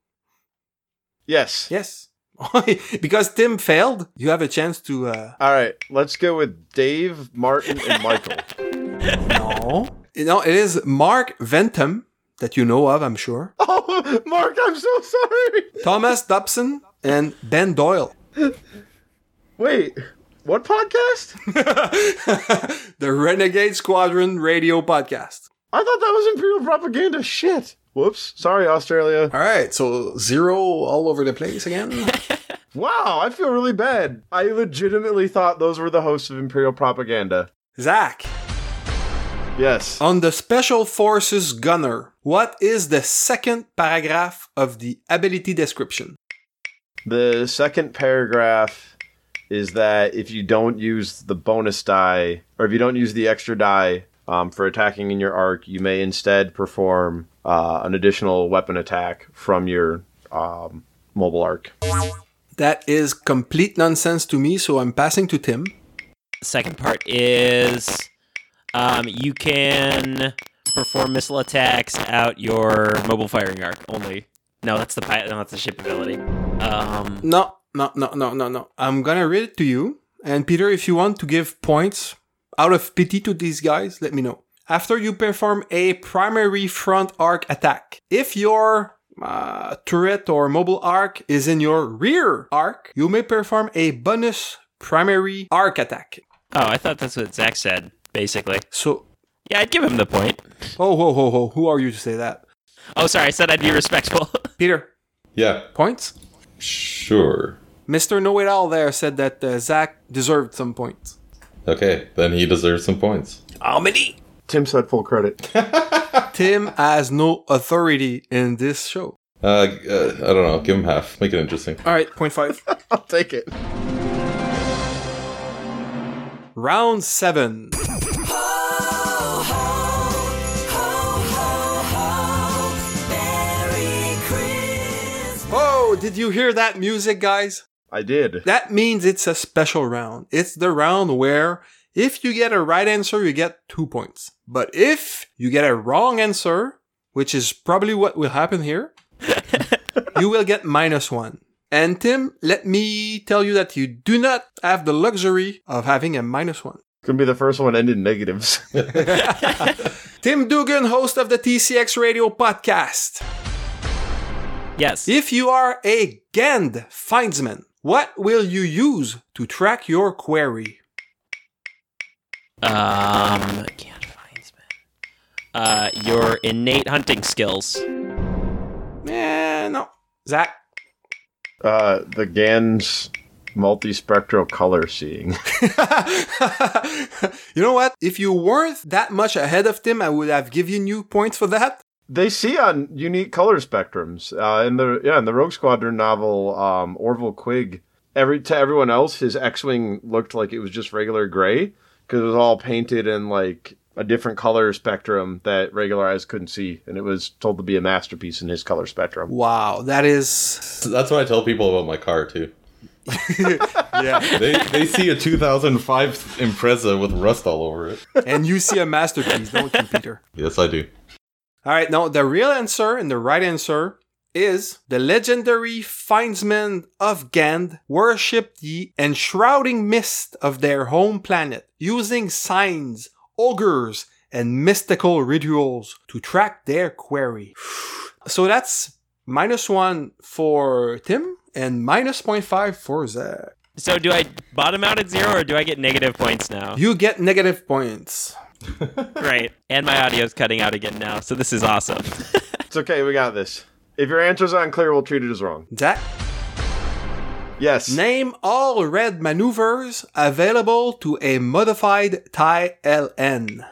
Speaker 8: Yes.
Speaker 4: Yes. Because Tim failed, you have a chance to... Uh...
Speaker 8: All right, let's go with Dave, Martin, and Michael.
Speaker 4: No. You know, it is Mark Ventum, that you know of, I'm sure.
Speaker 8: Oh, Mark, I'm so sorry.
Speaker 4: Thomas Dobson and Ben Doyle.
Speaker 8: Wait, what podcast?
Speaker 4: The Renegade Squadron radio podcast.
Speaker 8: I thought that was Imperial Propaganda. Shit. Whoops. Sorry, Australia.
Speaker 4: All right, so zero all over the place again.
Speaker 8: Wow, I feel really bad. I legitimately thought those were the hosts of Imperial Propaganda.
Speaker 4: Zach.
Speaker 8: Yes.
Speaker 4: On the Special Forces Gunner, what is the second paragraph of the ability description?
Speaker 8: The second paragraph is that if you don't use the bonus die, or if you don't use the extra die um, for attacking in your arc, you may instead perform uh, an additional weapon attack from your um, mobile arc.
Speaker 4: That is complete nonsense to me, so I'm passing to Tim.
Speaker 7: Second part is um, you can perform missile attacks out your mobile firing arc only. No, that's the pilot. No, that's the ship ability. Um,
Speaker 4: No, no, no, no, no, no. I'm gonna read it to you. And Peter, if you want to give points out of pity to these guys, let me know. After you perform a primary front arc attack, if your uh, turret or mobile arc is in your rear arc, you may perform a bonus primary arc attack.
Speaker 7: oh, I thought that's what Zach said, basically.
Speaker 4: So,
Speaker 7: Yeah, I'd give him the point.
Speaker 4: Oh, ho, ho, ho. Who are you to say that?
Speaker 7: Oh, sorry, I said I'd be respectful.
Speaker 4: Peter.
Speaker 6: Yeah.
Speaker 4: Points?
Speaker 6: Sure.
Speaker 4: Mister Know-It-All there said that uh, Zach deserved some points.
Speaker 6: Okay, then he deserves some points.
Speaker 7: How many?
Speaker 8: Tim said full credit.
Speaker 4: Tim has no authority in this show.
Speaker 6: Uh, uh, I don't know. Give him half. Make it interesting.
Speaker 4: All right, point five.
Speaker 8: I'll take it.
Speaker 4: Round seven. Oh, did you hear that music, guys?
Speaker 8: I did.
Speaker 4: That means it's a special round. It's the round where if you get a right answer, you get two points. But if you get a wrong answer, which is probably what will happen here, you will get minus one. And Tim, let me tell you that you do not have the luxury of having a minus one.
Speaker 8: Could be the first one ended in negatives.
Speaker 4: Tim Dugan, host of the T C X Radio podcast.
Speaker 7: Yes.
Speaker 4: If you are a Gand findsman, what will you use to track your query?
Speaker 7: Um, Gand findsman. Uh, your innate hunting skills.
Speaker 4: Eh, no. Zach?
Speaker 8: Uh, the Gand's multispectral color seeing.
Speaker 4: You know what? If you weren't that much ahead of Tim, I would have given you points for that.
Speaker 8: They see on unique color spectrums. Uh, in the yeah, in the Rogue Squadron novel, um, Orville Quigg, every to everyone else, his X-wing looked like it was just regular gray because it was all painted in like a different color spectrum that regular eyes couldn't see, and it was told to be a masterpiece in his color spectrum.
Speaker 4: Wow, that is.
Speaker 6: That's what I tell people about my car too.
Speaker 4: Yeah,
Speaker 6: they they see a two thousand five Impreza with rust all over it,
Speaker 4: and you see a masterpiece, don't you, Peter?
Speaker 6: Yes, I do.
Speaker 4: All right, now the real answer and the right answer is the legendary findsmen of Gand worship the enshrouding mist of their home planet, using signs, ogres, and mystical rituals to track their quarry. So that's minus one for Tim and minus point five for Zach.
Speaker 7: So do I bottom out at zero or do I get negative points now?
Speaker 4: You get negative points.
Speaker 7: Right. And my audio's cutting out again now, so this is awesome.
Speaker 8: It's okay, we got this. If your answer's unclear, we'll treat it as wrong.
Speaker 4: Zach?
Speaker 8: Yes.
Speaker 4: Name all red maneuvers available to a modified T I L N.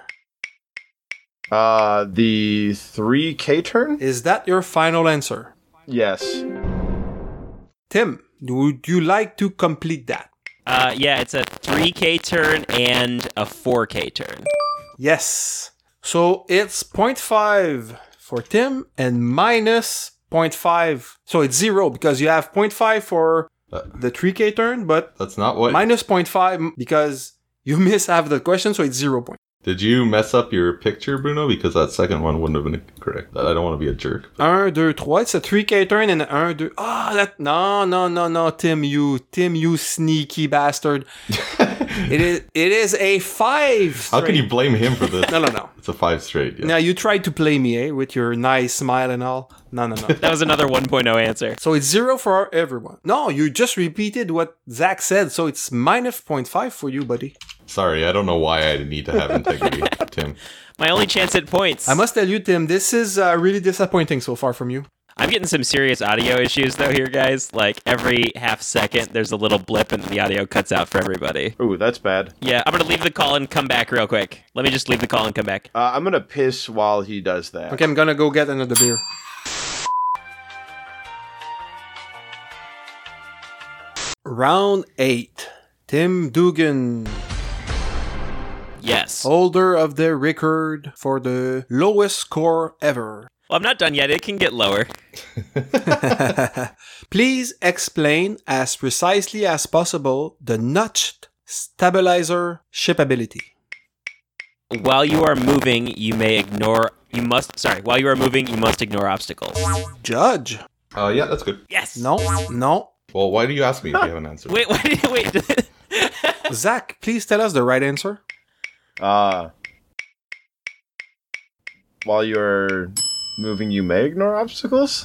Speaker 8: Uh, the three K turn?
Speaker 4: Is that your final answer?
Speaker 8: Yes.
Speaker 4: Tim, would you like to complete that?
Speaker 7: Uh, yeah, it's a three K turn and a four K turn.
Speaker 4: Yes. So it's zero point five for Tim and minus zero point five. So it's zero because you have zero point five for
Speaker 6: uh,
Speaker 4: the three K turn, but
Speaker 6: that's not what
Speaker 4: minus zero point five because you miss half the question, so it's zero point.
Speaker 6: Did you mess up your picture, Bruno? Because that second one wouldn't have been correct. I don't want to be a jerk.
Speaker 4: One, two, three. It's a three K turn and one, two. Ah, oh, that no, no, no, no, Tim, you, Tim, you sneaky bastard. It is, it is a five.
Speaker 6: How can you blame him for this?
Speaker 4: No, no, no.
Speaker 6: It's a five straight. Yeah.
Speaker 4: Now you tried to play me, eh, with your nice smile and all. No, no, no.
Speaker 7: That was another one point oh answer.
Speaker 4: So it's zero for everyone. No, you just repeated what Zach said, so it's minus zero point five for you, buddy.
Speaker 6: Sorry, I don't know why I need to have integrity, Tim.
Speaker 7: My only chance at points.
Speaker 4: I must tell you, Tim, this is uh, really disappointing so far from you.
Speaker 7: I'm getting some serious audio issues, though, here, guys. Like, every half second, there's a little blip and the audio cuts out for everybody.
Speaker 8: Ooh, that's bad.
Speaker 7: Yeah, I'm going to leave the call and come back real quick. Let me just leave the call and come back.
Speaker 8: Uh, I'm going to piss while he does that.
Speaker 4: Okay, I'm going to go get another beer. Round eight. Tim Dugan.
Speaker 7: Yes.
Speaker 4: Holder of the record for the lowest score ever.
Speaker 7: Well, I'm not done yet. It can get lower.
Speaker 4: Please explain as precisely as possible the notched stabilizer ship ability.
Speaker 7: While you are moving, you may ignore... You must... Sorry. While you are moving, you must ignore obstacles.
Speaker 4: Judge.
Speaker 6: Uh, yeah, that's good.
Speaker 7: Yes.
Speaker 4: No, no.
Speaker 6: Well, why do you ask me if you have an answer?
Speaker 7: Wait, wait, wait.
Speaker 4: Zach, please tell us the right answer.
Speaker 8: Uh, while you're moving, you may ignore obstacles?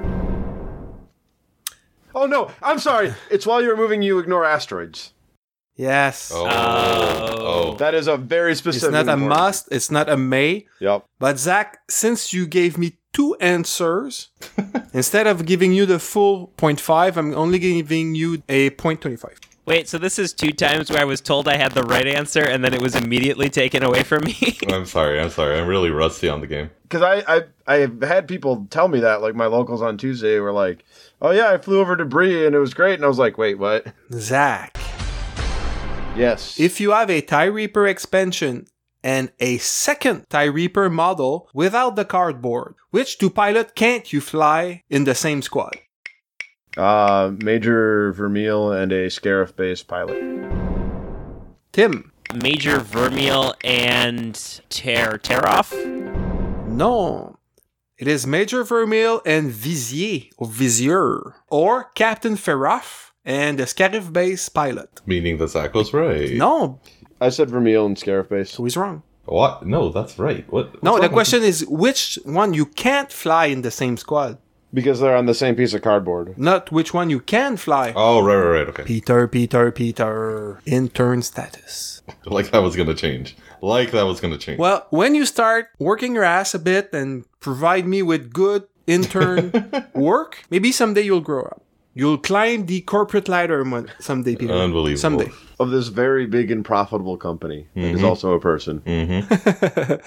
Speaker 8: Oh, no, I'm sorry. It's while you're moving, you ignore asteroids.
Speaker 4: Yes.
Speaker 6: Oh.
Speaker 7: Oh.
Speaker 8: That is a very
Speaker 4: It's
Speaker 8: specific.
Speaker 4: not a
Speaker 8: important-
Speaker 4: must. It's not a may.
Speaker 8: Yep.
Speaker 4: But Zach, since you gave me two answers, instead of giving you the full point five, I'm only giving you a point twenty-five.
Speaker 7: Wait, so this is two times where I was told I had the right answer and then it was immediately taken away from me?
Speaker 6: I'm sorry. I'm sorry. I'm really rusty on the game.
Speaker 8: Because I, I I have had people tell me that, like my locals on Tuesday were like, "Oh yeah, I flew over to Brie and it was great," and I was like, "Wait, what?"
Speaker 4: Zach,
Speaker 8: Yes.
Speaker 4: if you have a TIE Reaper expansion and a second TIE Reaper model without the cardboard, which two pilot can't you fly in the same squad?
Speaker 8: Uh, Major Vermeil and a Scarif-based pilot.
Speaker 4: Tim.
Speaker 7: Major Vermeil and Ter Teroff?
Speaker 4: No. It is Major Vermeil and Vizier, or Vizier, or Captain Ferroff and the Scarif-based pilot.
Speaker 6: Meaning that Zach was right.
Speaker 4: No.
Speaker 8: I said Vermeil and Scarif-based.
Speaker 4: So he's wrong.
Speaker 6: What? No, that's right. What? what's
Speaker 4: No,
Speaker 6: wrong
Speaker 4: the
Speaker 6: with
Speaker 4: question is which one you can't fly in the same squad.
Speaker 8: Because they're on the same piece of cardboard.
Speaker 4: Not which one you can fly.
Speaker 6: Oh, right, right, right. Okay.
Speaker 4: Peter, Peter, Peter. Intern status.
Speaker 6: Like that was going to change. Like that was going to change.
Speaker 4: Well, when you start working your ass a bit and provide me with good intern work, maybe someday you'll grow up. You'll climb the corporate ladder one- someday, Peter.
Speaker 6: Unbelievable.
Speaker 4: Someday.
Speaker 8: Of this very big and profitable company that is
Speaker 6: Mhm.
Speaker 8: also a person.
Speaker 6: Mm-hmm.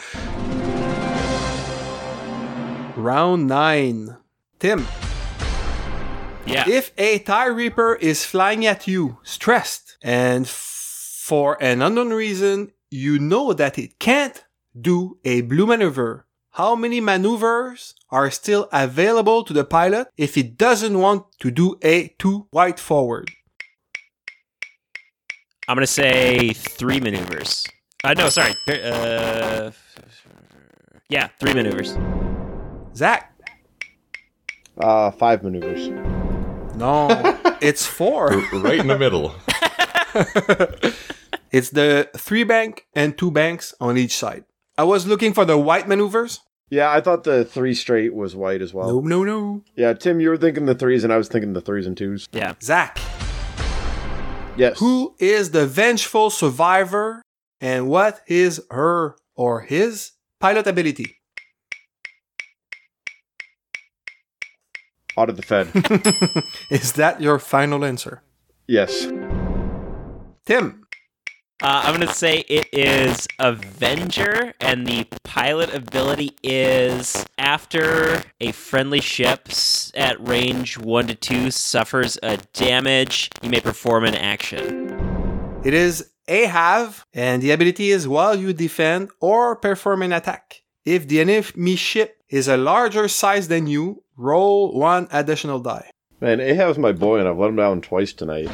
Speaker 4: Round nine. Tim.
Speaker 7: Yeah.
Speaker 4: If a TIE Reaper is flying at you, stressed, and f- for an unknown reason, you know that it can't do a blue maneuver, how many maneuvers are still available to the pilot if he doesn't want to do a two white forward?
Speaker 7: I'm going to say three maneuvers. Uh, no, sorry. Uh, yeah, three maneuvers.
Speaker 4: Zach?
Speaker 8: Uh, five maneuvers.
Speaker 4: No, it's four.
Speaker 6: Right in the middle.
Speaker 4: It's the three bank and two banks on each side. I was looking for the white maneuvers.
Speaker 8: Yeah, I thought the three straight was white as well.
Speaker 4: No, no, no.
Speaker 8: Yeah, Tim, you were thinking the threes, and I was thinking the threes and twos.
Speaker 7: Yeah.
Speaker 4: Zach.
Speaker 8: Yes.
Speaker 4: Who is the vengeful survivor and what is her or his pilot ability?
Speaker 8: Audit the Fed.
Speaker 4: Is that your final answer?
Speaker 8: Yes.
Speaker 4: Tim.
Speaker 7: Uh, I'm going to say it is Avenger, and the pilot ability is after a friendly ship s- at range one to two suffers a damage, you may perform an action.
Speaker 4: It is Ahave, and the ability is while you defend or perform an attack. If the enemy ship is a larger size than you, roll one additional die.
Speaker 8: Man, Ahab's my boy, and I've let him down twice tonight.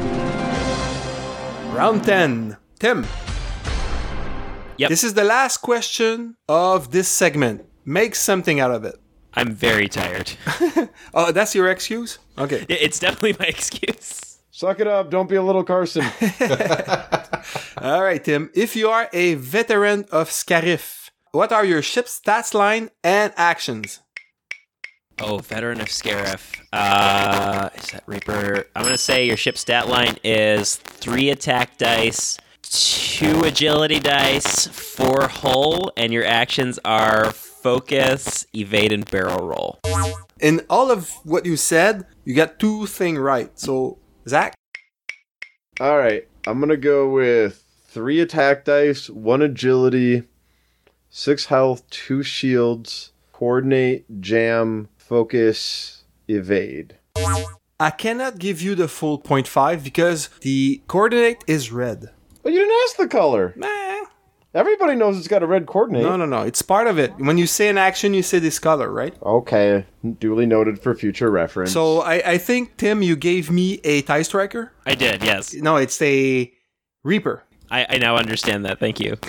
Speaker 4: Round ten. Tim.
Speaker 7: Yep.
Speaker 4: This is the last question of this segment. Make something out of it.
Speaker 7: I'm very tired.
Speaker 4: Oh, that's your excuse? Okay.
Speaker 7: It's definitely my excuse.
Speaker 8: Suck it up. Don't be a little Carson.
Speaker 4: All right, Tim. If you are a veteran of Scarif, what are your ship's stats line and actions?
Speaker 7: Oh, veteran of Scarif. Uh, is that Reaper? I'm going to say your ship stat line is three attack dice, two agility dice, four hull, and your actions are focus, evade, and barrel roll.
Speaker 4: In all of what you said, you got two things right. So, Zach?
Speaker 8: All right. I'm going to go with three attack dice, one agility, six health, two shields, coordinate, jam, focus, evade.
Speaker 4: I cannot give you the full point five because the coordinate is red.
Speaker 8: Well, you didn't ask the color.
Speaker 4: Nah.
Speaker 8: Everybody knows it's got a red coordinate.
Speaker 4: No, no, no. It's part of it. When you say an action, you say this color, right?
Speaker 8: Okay. Duly noted for future reference.
Speaker 4: So I, I think, Tim, you gave me a TIE Striker?
Speaker 7: I did, yes.
Speaker 4: No, it's a Reaper.
Speaker 7: I, I now understand that. Thank you.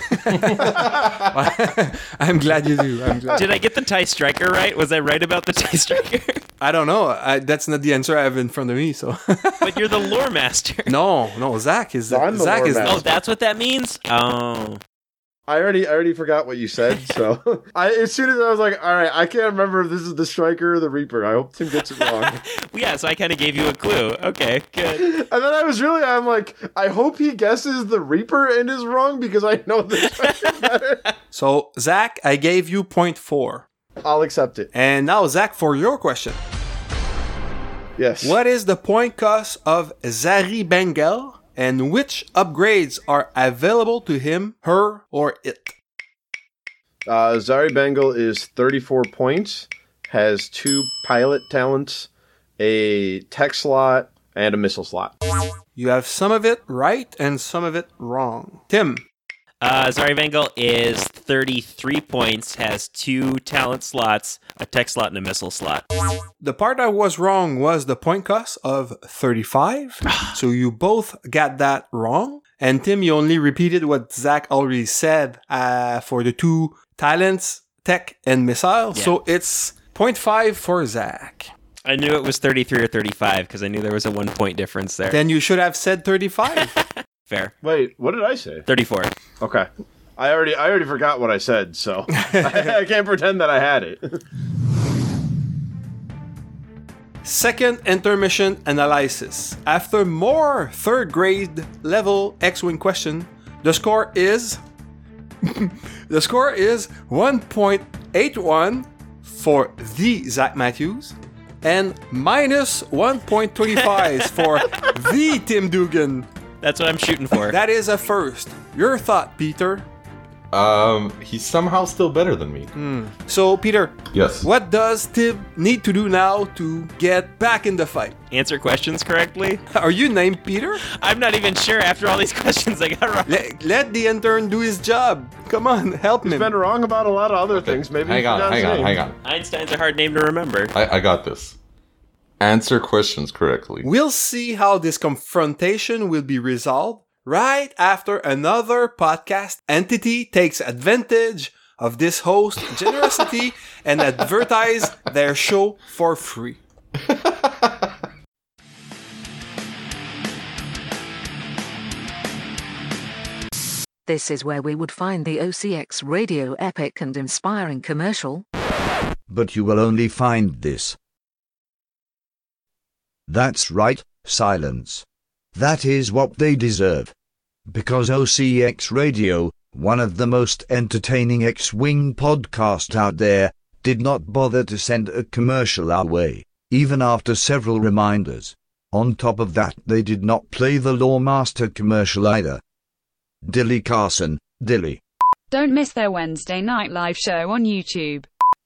Speaker 4: I'm glad you do. I'm glad.
Speaker 7: Did I get the TIE Striker right? Was I right about the TIE Striker?
Speaker 4: I don't know. I, that's not the answer I have in front of me. So.
Speaker 7: But you're the lore master.
Speaker 4: No, no. Zach is.
Speaker 8: No, I'm the
Speaker 4: Zach
Speaker 8: lore
Speaker 4: is.
Speaker 8: master.
Speaker 7: Oh, that's what that means? Oh.
Speaker 8: I already I already forgot what you said, so I as soon as I was like, all right, I can't remember if this is the Striker or the Reaper. I hope Tim gets it wrong.
Speaker 7: Yeah, so I kind of gave you a clue. Okay, good.
Speaker 8: And then I was really, I'm like, I hope he guesses the Reaper and is wrong because I know the Striker better.
Speaker 4: So, Zach, I gave you point four.
Speaker 8: I'll accept it.
Speaker 4: And now, Zach, for your question.
Speaker 8: Yes.
Speaker 4: What is the point cost of Zari Bengal? And which upgrades are available to him, her, or it?
Speaker 8: Uh, Zari Bengal is thirty-four points, has two pilot talents, a tech slot, and a missile slot.
Speaker 4: You have some of it right and some of it wrong. Tim.
Speaker 7: Uh, Zari Bengal is thirty-three points, has two talent slots, a tech slot, and a missile slot.
Speaker 4: The part that was wrong was the point cost of thirty-five. So you both got that wrong. And Tim, you only repeated what Zach already said uh, for the two talents, tech, and missile.
Speaker 7: Yeah.
Speaker 4: So it's point five for Zach.
Speaker 7: I knew it was thirty-three or thirty-five because I knew there was a one point difference there.
Speaker 4: Then you should have said thirty-five.
Speaker 7: Fair.
Speaker 8: Wait, what did I say?
Speaker 7: thirty-four.
Speaker 8: Okay. I already I already forgot what I said, so I, I can't pretend that I had it.
Speaker 4: Second intermission analysis. After more third grade level X-Wing question, the score is... the score is one point eight one for the Zach Matthews and minus one point two five for the Tim Dugan.
Speaker 7: That's what I'm shooting for.
Speaker 4: That is a first. Your thought, Peter?
Speaker 6: Um, he's somehow still better than me.
Speaker 4: Hmm. So, Peter.
Speaker 6: Yes.
Speaker 4: What does Tim need to do now to get back in the fight?
Speaker 7: Answer questions correctly?
Speaker 4: Are you named Peter?
Speaker 7: I'm not even sure after all these questions I got wrong.
Speaker 4: Let, let the intern do his job. Come on, help
Speaker 8: He's
Speaker 4: him.
Speaker 8: been wrong about a lot of other things. Maybe
Speaker 6: Hang on, hang on, hang on.
Speaker 7: Einstein's a hard name to remember.
Speaker 6: I, I got this. Answer questions correctly.
Speaker 4: We'll see how this confrontation will be resolved right after another podcast entity takes advantage of this host generosity and advertise their show for free.
Speaker 14: This is where we would find the O C X radio epic and inspiring commercial.
Speaker 5: But you will only find this. That's right, silence. That is what they deserve. Because O C X Radio, one of the most entertaining X-Wing podcasts out there, did not bother to send a commercial our way, even after several reminders. On top of that, they did not play the Lawmaster commercial either. Dilly Carson, Dilly.
Speaker 9: Don't miss their Wednesday night live show on YouTube.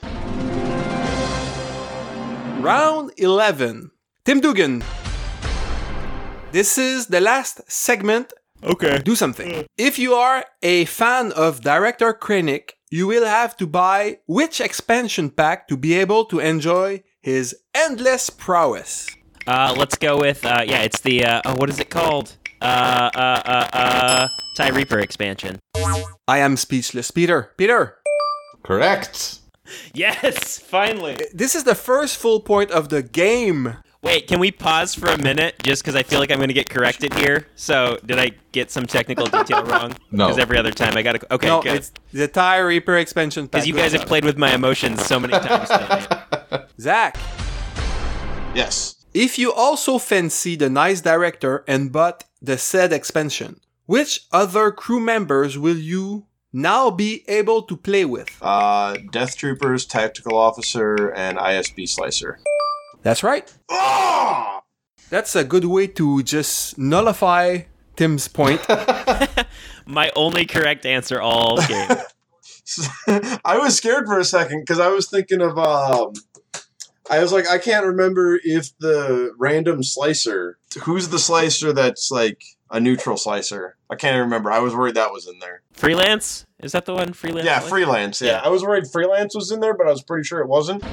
Speaker 4: Round eleven. Tim Dugan. This is the last segment.
Speaker 7: Okay.
Speaker 4: Do something. If you are a fan of Director Krennic, you will have to buy which expansion pack to be able to enjoy his endless prowess?
Speaker 7: Uh, let's go with, uh, yeah, it's the, uh, oh, what is it called? Uh, uh, uh, uh, TIE Reaper expansion.
Speaker 4: I am speechless. Peter. Peter.
Speaker 6: Correct.
Speaker 7: Yes, finally.
Speaker 4: This is the first full point of the game.
Speaker 7: Wait, can we pause for a minute just because I feel like I'm going to get corrected here? So, did I get some technical detail wrong?
Speaker 6: No.
Speaker 7: Because every other time I got to... Okay,
Speaker 4: no,
Speaker 7: good.
Speaker 4: it's the TIE Reaper expansion pack.
Speaker 7: Because you guys have played with my emotions so many times tonight.
Speaker 4: Zach.
Speaker 3: Yes.
Speaker 4: If you also fancy the nice director and bought the said expansion, which other crew members will you now be able to play with?
Speaker 8: Uh, Death Troopers, Tactical Officer, and I S B Slicer.
Speaker 4: That's right.
Speaker 8: Oh!
Speaker 4: That's a good way to just nullify Tim's point.
Speaker 7: My only correct answer all game.
Speaker 8: I was scared for a second because I was thinking of, um, I was like, I can't remember if the random slicer, who's the slicer that's like a neutral slicer? I can't even remember. I was worried that was in there.
Speaker 7: Freelance? Is that the one? Freelance?
Speaker 8: Yeah,
Speaker 7: slicer?
Speaker 8: Freelance. Yeah.
Speaker 7: Yeah.
Speaker 8: I was worried Freelance was in there, but I was pretty sure it wasn't.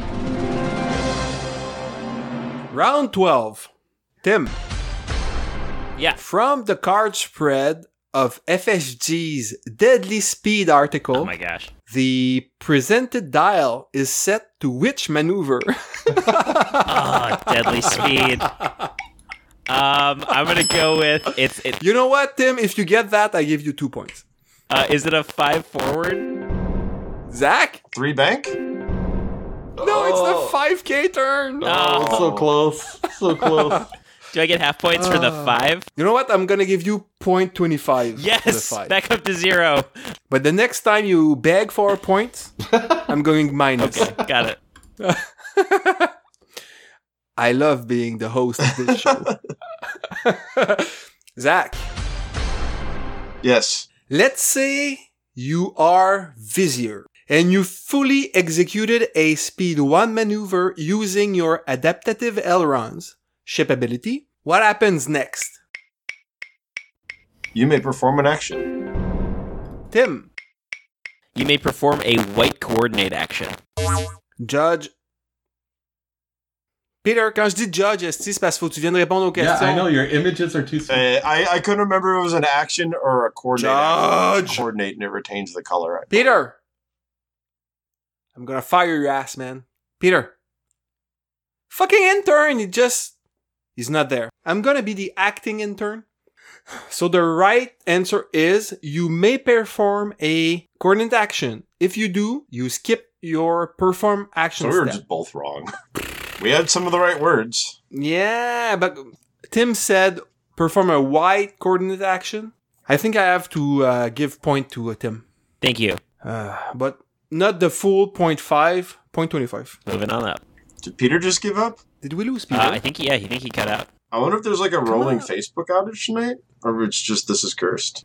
Speaker 4: Round twelve. Tim.
Speaker 7: Yeah.
Speaker 4: From the card spread of F S G's Deadly Speed article.
Speaker 7: Oh my gosh.
Speaker 4: The presented dial is set to which maneuver?
Speaker 7: Oh, Deadly Speed. Um, I'm gonna go with it's. It,
Speaker 4: you know what, Tim? If you get that, I give you two points.
Speaker 7: Uh, is it a five forward?
Speaker 4: Zach?
Speaker 8: Three bank?
Speaker 4: No, it's the five K turn.
Speaker 6: Oh, so close. So close.
Speaker 7: Do I get half points for the five?
Speaker 4: You know what? I'm gonna give you point twenty-five.
Speaker 7: Yes,
Speaker 4: for the five.
Speaker 7: back up to zero.
Speaker 4: But the next time you beg for a point, I'm going minus.
Speaker 7: Okay, got it.
Speaker 4: I love being the host of this show. Zach.
Speaker 8: Yes.
Speaker 4: Let's say you are Vizier and you fully executed a speed one maneuver using your adaptative ailerons ship ability. What happens next?
Speaker 8: You may perform an action.
Speaker 4: Tim.
Speaker 7: You may perform a white coordinate action.
Speaker 4: Judge. Peter, quand je dis judge, c'est parce qu'il faut que tu viennes répondre aux questions.
Speaker 6: Yeah, I know. Your images are too small.
Speaker 8: Uh, I, I couldn't remember if it was an action or a coordinate.
Speaker 4: Judge.
Speaker 8: Action. Coordinate and it retains the color.
Speaker 4: Peter. I'm gonna fire your ass, man. Peter. Fucking intern, he just... He's not there. I'm gonna be the acting intern. So the right answer is you may perform a coordinate action. If you do, you skip your perform action
Speaker 8: So we were
Speaker 4: step.
Speaker 8: just both wrong. We had some of the right words.
Speaker 4: Yeah, but Tim said perform a white coordinate action. I think I have to uh, give point to uh, Tim.
Speaker 7: Thank you.
Speaker 4: Uh, but not the full point five, point twenty-five.
Speaker 7: Moving on up.
Speaker 8: Did Peter just give up?
Speaker 4: Did we lose Peter?
Speaker 7: Uh, I think, yeah, I think he cut out.
Speaker 8: I wonder if there's like a rolling Facebook outage tonight, or if it's just this is cursed.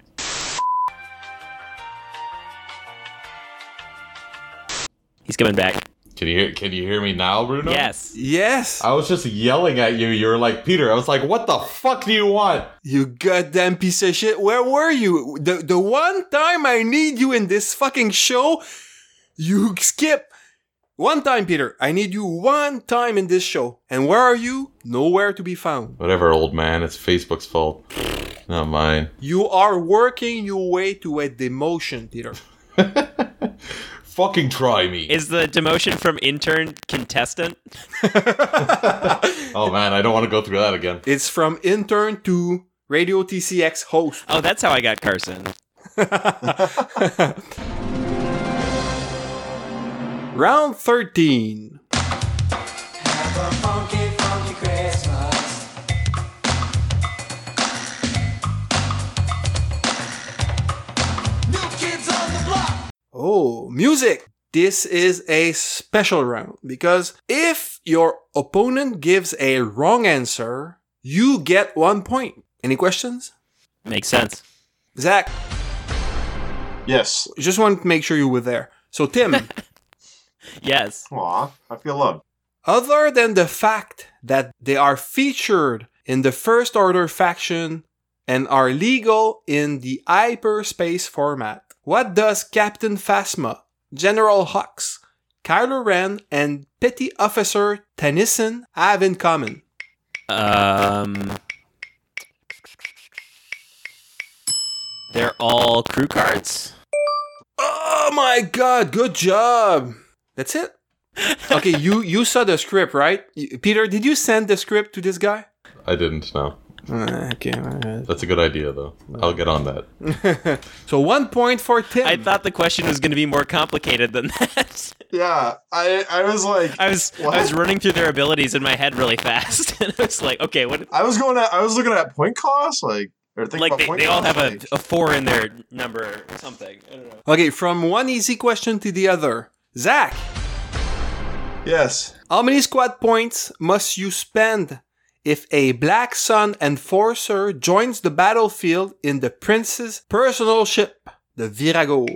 Speaker 7: He's coming back.
Speaker 6: Can you hear? Can you hear me now, Bruno?
Speaker 7: Yes.
Speaker 4: Yes.
Speaker 6: I was just yelling at you. You were like, Peter. I was like, what the fuck do you want?
Speaker 4: You goddamn piece of shit. Where were you? The the one time I need you in this fucking show, you skip. One time, Peter. I need you one time in this show. And where are you? Nowhere to be found.
Speaker 6: Whatever, old man. It's Facebook's fault, not mine.
Speaker 4: You are working your way to a demotion, Peter.
Speaker 6: Fucking try me.
Speaker 7: Is the demotion from intern contestant?
Speaker 6: Oh man, I don't want to go through that again.
Speaker 4: It's from intern to Radio T C X host.
Speaker 7: Oh, that's how I got Carson.
Speaker 4: Round thirteen.
Speaker 15: Have a funky, funky Christmas. New kids on the block.
Speaker 4: Oh, music! This is a special round because if your opponent gives a wrong answer, you get one point. Any questions?
Speaker 7: Makes sense.
Speaker 4: Zach?
Speaker 8: Yes.
Speaker 4: Just wanted to make sure you were there. So, Tim.
Speaker 7: Yes.
Speaker 8: Aw, I feel loved.
Speaker 4: Other than the fact that they are featured in the First Order faction and are legal in the hyperspace format, what does Captain Phasma, General Hux, Kylo Ren, and Petty Officer Tennyson have in common?
Speaker 7: Um, they're all crew cards.
Speaker 4: Oh my god, good job! That's it? Okay, you, you saw the script, right? Peter, did you send the script to this guy?
Speaker 6: I didn't know.
Speaker 4: Uh, okay, alright.
Speaker 6: That's a good idea, though. I'll get on that.
Speaker 4: So one point for Tim.
Speaker 7: I thought the question was going to be more complicated than that.
Speaker 8: Yeah, I I was like,
Speaker 7: I was
Speaker 8: what?
Speaker 7: I was running through their abilities in my head really fast, and I was like, okay, what?
Speaker 8: I was going at I was looking at point cost, like or thinking
Speaker 7: Like
Speaker 8: about
Speaker 7: they,
Speaker 8: point
Speaker 7: they all
Speaker 8: cost,
Speaker 7: have a,
Speaker 8: like,
Speaker 7: a four in their number or something. I don't know.
Speaker 4: Okay, from one easy question to the other. Zach,
Speaker 8: yes.
Speaker 4: how many squad points must you spend if a Black Sun Enforcer joins the battlefield in the Prince's personal ship, the Virago?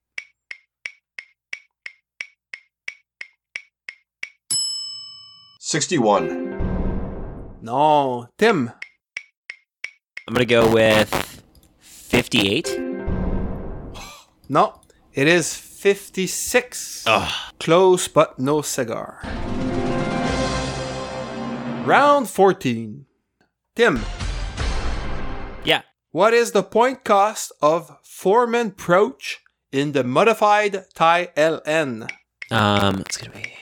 Speaker 8: sixty-one.
Speaker 4: No. Tim?
Speaker 7: I'm gonna go with fifty-eight.
Speaker 4: No. It is fifty-six.
Speaker 7: Ugh.
Speaker 4: Close but no cigar. Round fourteen. Tim.
Speaker 7: Yeah.
Speaker 4: What is the point cost of Foreman Proach in the modified T I L N?
Speaker 7: Um, it's gonna be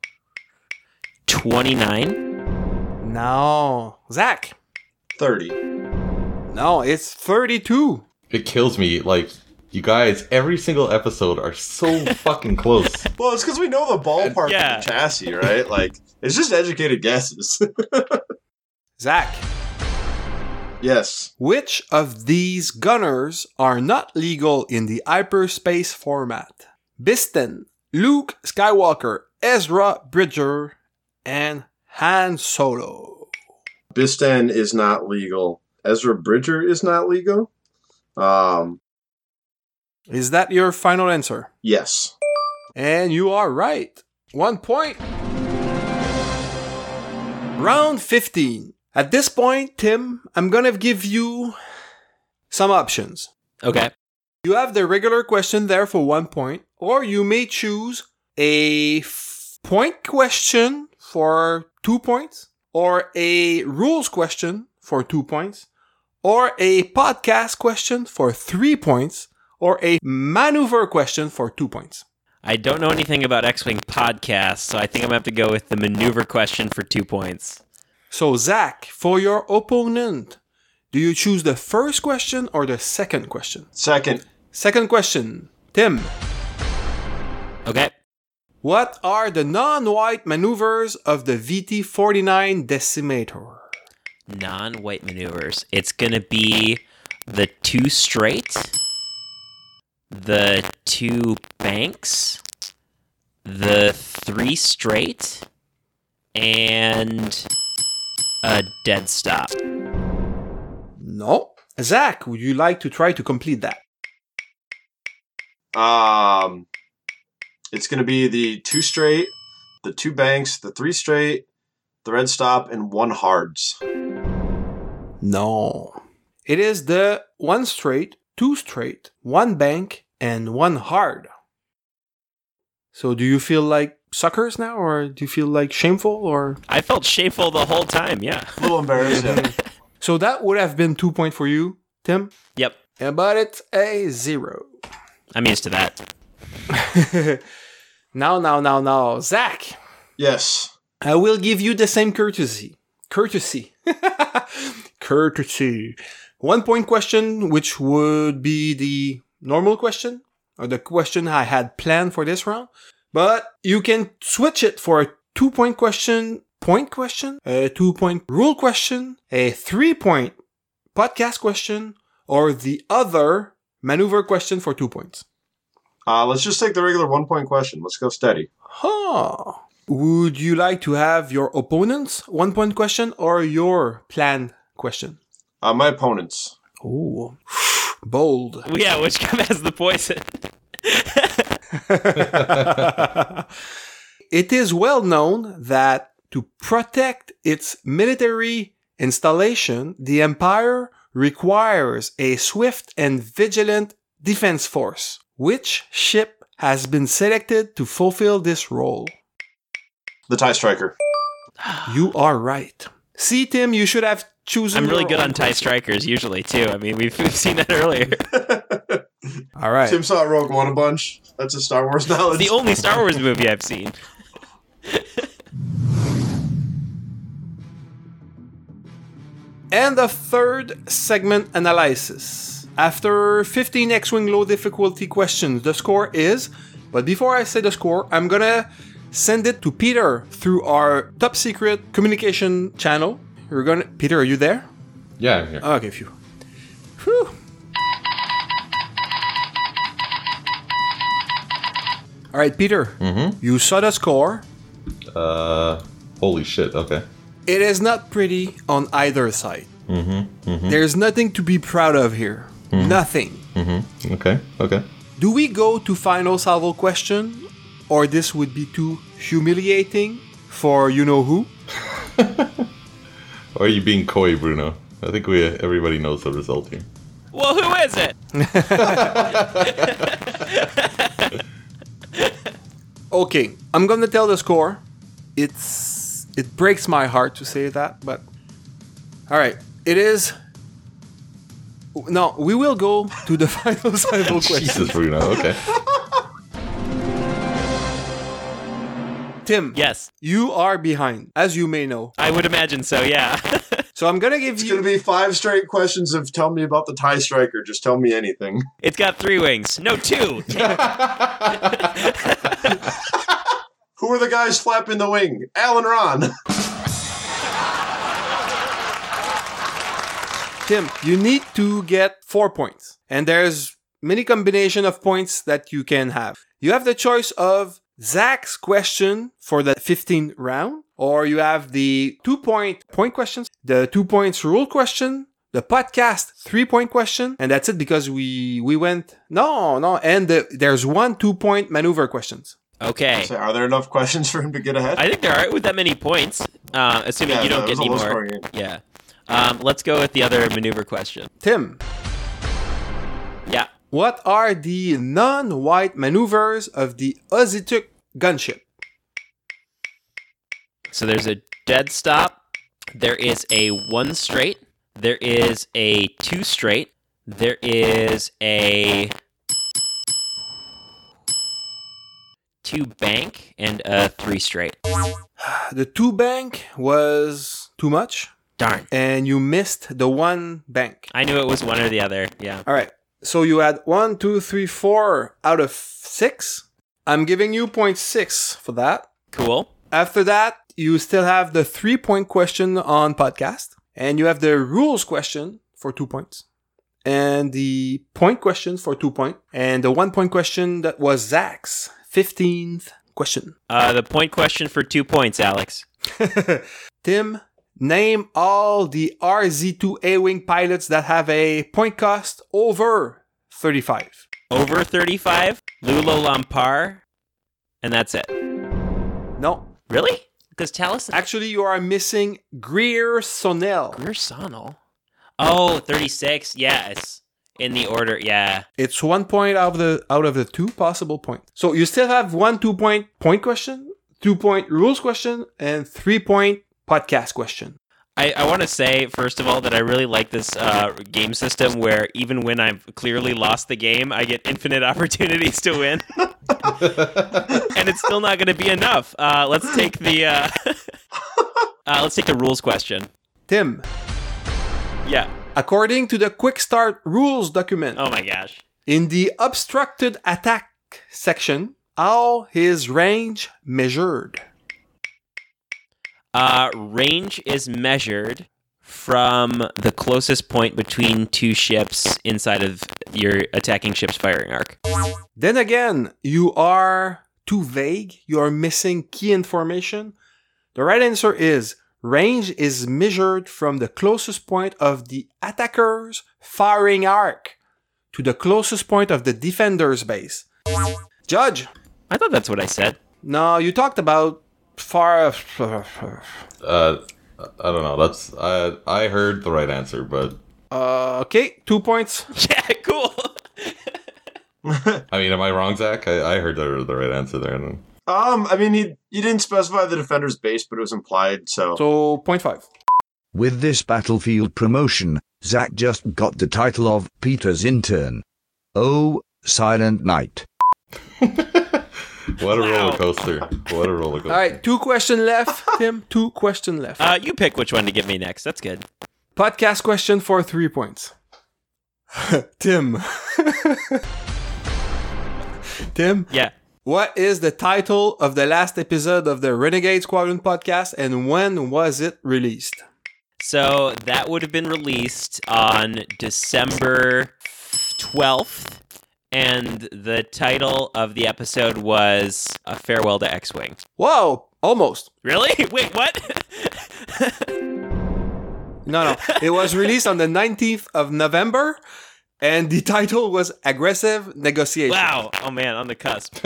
Speaker 7: twenty-nine.
Speaker 4: No. Zach?
Speaker 8: thirty.
Speaker 4: No, it's thirty-two.
Speaker 6: It kills me. Like, You guys, every single episode are so fucking close.
Speaker 8: Well, it's because we know the ballpark
Speaker 7: Yeah.
Speaker 8: of the chassis, right? Like, it's just educated guesses.
Speaker 4: Zach,
Speaker 8: Yes.
Speaker 4: which of these gunners are not legal in the hyperspace format? Biston, Luke Skywalker, Ezra Bridger, and Han Solo.
Speaker 8: Bistan is not legal. Ezra Bridger is not legal. Um,
Speaker 4: Is that your final answer?
Speaker 8: yes.
Speaker 4: And you are right. One point. Round fifteen. At this point, Tim, I'm gonna give you some options.
Speaker 7: Okay.
Speaker 4: You have the regular question there for one point, or you may choose a f- point question for two points, or a rules question for two points, or a podcast question for three points, or a maneuver question for two points.
Speaker 7: I don't know anything about X-Wing podcasts, so I think I'm going to have to go with the maneuver question for two points.
Speaker 4: So, Zach, for your opponent, do you choose the first question or the second question?
Speaker 8: Second.
Speaker 4: Second question. Tim,
Speaker 7: Okay.
Speaker 4: what are the non-white maneuvers of the V T forty-nine Decimator?
Speaker 7: Non-white maneuvers. It's going to be the two straight, the two banks, the three straight, and a dead stop.
Speaker 4: No. Zach, would you like to try to complete that?
Speaker 8: Um, it's going to be the two straight, the two banks, the three straight, the red stop, and one hards.
Speaker 4: No. It is the one straight, two straight, one bank, and one hard. So do you feel like suckers now, or do you feel like shameful, or?
Speaker 7: I felt shameful the whole time, yeah.
Speaker 8: A little embarrassing.
Speaker 4: So that would have been two points for you, Tim.
Speaker 7: Yep.
Speaker 4: Yeah, but it's a zero.
Speaker 7: I'm used to that.
Speaker 4: Now, now, now, now, Zach.
Speaker 8: Yes.
Speaker 4: I will give you the same courtesy. Courtesy. Courtesy. One point question, which would be the normal question, or the question I had planned for this round. But you can switch it for a two point question, point question, a two point rule question, a three point podcast question, or the other maneuver question for two points.
Speaker 8: Uh, let's just take the regular one point question. Let's go steady.
Speaker 4: Huh. Would you like to have your opponent's one point question or your planned question?
Speaker 8: Uh, my opponents.
Speaker 4: Oh, bold.
Speaker 7: Yeah, which one has the poison?
Speaker 4: It is well known that to protect its military installation, the Empire requires a swift and vigilant defense force. Which ship has been selected to fulfill this role?
Speaker 8: The TIE Striker.
Speaker 4: You are right. See, Tim, you should have chosen.
Speaker 7: I'm really
Speaker 4: your
Speaker 7: good
Speaker 4: own
Speaker 7: on TIE
Speaker 4: question.
Speaker 7: Strikers usually, too. I mean, we've, we've seen that earlier.
Speaker 4: All right.
Speaker 8: Tim saw Rogue One a bunch. That's a Star Wars knowledge.
Speaker 7: It's the only Star Wars movie I've seen.
Speaker 4: And the third segment analysis. After fifteen X-Wing low difficulty questions, the score is, but before I say the score, I'm gonna send it to Peter through our top secret communication channel. We're gonna, Peter, are you there?
Speaker 6: Yeah, I'm here.
Speaker 4: Okay, phew. Whew. All right, Peter,
Speaker 6: Mm-hmm.
Speaker 4: you saw the score.
Speaker 6: Uh, holy shit, okay.
Speaker 4: It is not pretty on either side.
Speaker 6: Mm-hmm, mm-hmm.
Speaker 4: There's nothing to be proud of here.
Speaker 6: Mhm.
Speaker 4: Nothing.
Speaker 6: Mm-hmm. Okay, okay.
Speaker 4: Do we go to final salvo question, or this would be too humiliating for you know who?
Speaker 6: Or are you being coy, Bruno? I think we everybody knows the result here.
Speaker 7: Well, who is it?
Speaker 4: Okay, I'm gonna tell the score. It's it breaks my heart to say that, but all right, it is. No, we will go to the final salvo question.
Speaker 6: Jesus, Bruno. Okay.
Speaker 4: Tim.
Speaker 7: Yes.
Speaker 4: You are behind, as you may know.
Speaker 7: I would imagine so, yeah.
Speaker 4: So I'm gonna give
Speaker 8: it's
Speaker 4: you...
Speaker 8: It's gonna be five straight questions of tell me about the TIE Striker. Just tell me anything.
Speaker 7: It's got three wings. No, two.
Speaker 8: Who are the guys flapping the wing? Al and Ron.
Speaker 4: Tim, you need to get four points. And there's many combination of points that you can have. You have the choice of Zach's question for the fifteenth round, or you have the two-point point questions, the two points rule question, the podcast three-point question, and that's it because we we went... No, no, and the, there's one two-point maneuver questions.
Speaker 7: Okay.
Speaker 8: So are there enough questions for him to get ahead?
Speaker 7: I think there are with that many points, uh, assuming
Speaker 8: yeah,
Speaker 7: you don't
Speaker 8: no,
Speaker 7: get any more. Yeah. Um, let's go with the other maneuver question.
Speaker 4: Tim.
Speaker 7: Yeah.
Speaker 4: What are the non-white maneuvers of the Ozituk gunship?
Speaker 7: So there's a dead stop. There is a one straight. There is a two straight. There is a two bank and a three straight.
Speaker 4: The two bank was too much.
Speaker 7: Darn.
Speaker 4: And you missed the one bank.
Speaker 7: I knew it was one or the other. Yeah.
Speaker 4: All right. So you had one, two, three, four out of six. I'm giving you point six for that.
Speaker 7: Cool.
Speaker 4: After that, you still have the three-point question on podcast. And you have the rules question for two points. And the point question for two points. And the one-point question that was Zach's fifteenth question.
Speaker 7: Uh, the point question for two points, Alex.
Speaker 4: Tim, name all the R Z two A-Wing pilots that have a point cost over thirty-five.
Speaker 7: Over thirty-five? Lulo Lampar. And that's it.
Speaker 4: No.
Speaker 7: Really? Because Taliesin...
Speaker 4: Actually, you are missing Greer Sonnel.
Speaker 7: Greer Sonnel? Oh, thirty-six. Yes. In the order, yeah.
Speaker 4: It's one point out of the out of the two possible points. So you still have one two-point point question, two-point rules question, and three-point podcast question.
Speaker 7: I, I want to say, first of all, that I really like this uh, game system where even when I've clearly lost the game, I get infinite opportunities to win. And it's still not going to be enough. Uh, let's take the uh, uh, let's take the rules question.
Speaker 4: Tim.
Speaker 7: Yeah.
Speaker 4: According to the Quick Start rules document.
Speaker 7: Oh my gosh.
Speaker 4: In the obstructed attack section, how is range measured?
Speaker 7: Uh, range is measured from the closest point between two ships inside of your attacking ship's firing arc.
Speaker 4: Then again, you are too vague. You are missing key information. The right answer is range is measured from the closest point of the attacker's firing arc to the closest point of the defender's base. Judge.
Speaker 7: I thought that's what I said.
Speaker 4: No, you talked about far...
Speaker 6: Uh, I don't know. That's I I heard the right answer, but...
Speaker 4: Uh, okay, two points.
Speaker 7: Yeah, cool.
Speaker 6: I mean, am I wrong, Zach? I, I heard the, the right answer there. And...
Speaker 8: Um, I mean, he you didn't specify the defender's base, but it was implied, so...
Speaker 4: So, point five.
Speaker 5: With this battlefield promotion, Zach just got the title of Peter's intern. Oh, Silent Night.
Speaker 6: What a
Speaker 7: Wow.
Speaker 6: roller coaster. What a roller coaster.
Speaker 4: All right, two questions left, Tim. Two questions left.
Speaker 7: Uh, you pick which one to give me next. That's good.
Speaker 4: Podcast question for three points. Tim. Tim?
Speaker 7: Yeah.
Speaker 4: What is the title of the last episode of the Renegade Squadron podcast, and when was it released?
Speaker 7: So that would have been released on December twelfth, and the title of the episode was A Farewell to X-Wing.
Speaker 4: Whoa, almost.
Speaker 7: Really? Wait, what?
Speaker 4: No, no. It was released on the nineteenth of November, and the title was Aggressive Negotiation.
Speaker 7: Wow. Oh, man, on the cusp.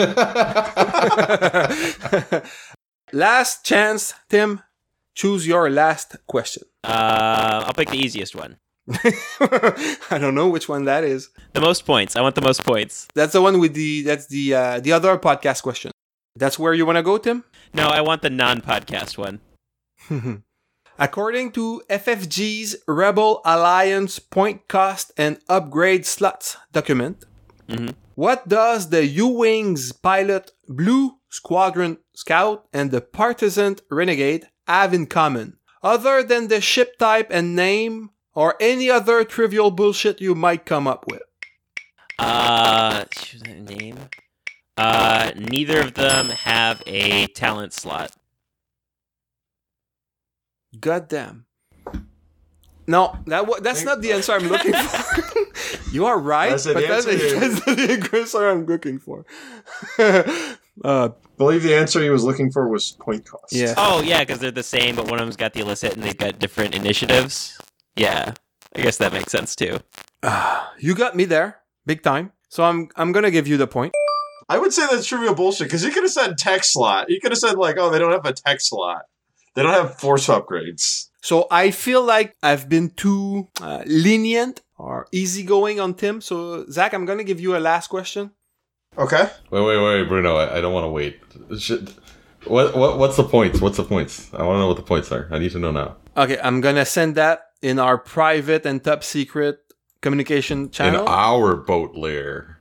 Speaker 4: Last chance, Tim. Choose your last question.
Speaker 7: Uh, I'll pick the easiest one.
Speaker 4: I don't know which one that is.
Speaker 7: The most points. I want the most points.
Speaker 4: That's the one with the, that's the, uh, the other podcast question. That's where you want to go, Tim?
Speaker 7: No, I want the non-podcast one.
Speaker 4: According to F F G's Rebel Alliance point cost and upgrade slots document,
Speaker 7: mm-hmm.
Speaker 4: what does the U-Wings pilot Blue Squadron Scout and the Partisan Renegade have in common? other than the ship type and name, or any other trivial bullshit you might come up with.
Speaker 7: Uh, choose a name. Uh, neither of them have a talent slot.
Speaker 4: Goddamn. No, that w- that's not the answer I'm looking for. You are right,
Speaker 8: That's an
Speaker 4: but that's,
Speaker 8: answer.
Speaker 4: that's not the answer I'm looking for. uh,
Speaker 8: I believe the answer he was looking for was point cost.
Speaker 4: Yeah.
Speaker 7: Oh, yeah, because they're the same, but one of them's got the illicit and they've got different initiatives. Yeah, I guess that makes sense too.
Speaker 4: Uh, you got me there, big time. So I'm I'm gonna give you the point.
Speaker 8: I would say that's trivial bullshit because he could have said tech slot. He could have said like, oh, they don't have a tech slot. They don't have force upgrades.
Speaker 4: So I feel like I've been too uh, lenient or easygoing on Tim. So Zach, I'm gonna give you a last question.
Speaker 8: Okay.
Speaker 6: Wait, wait, wait, Bruno. I, I don't want to wait. Should, what, what, what's the points? What's the points? I want to know what the points are. I need to know now.
Speaker 4: Okay, I'm gonna send that in our private and top secret communication channel.
Speaker 6: In our boat lair.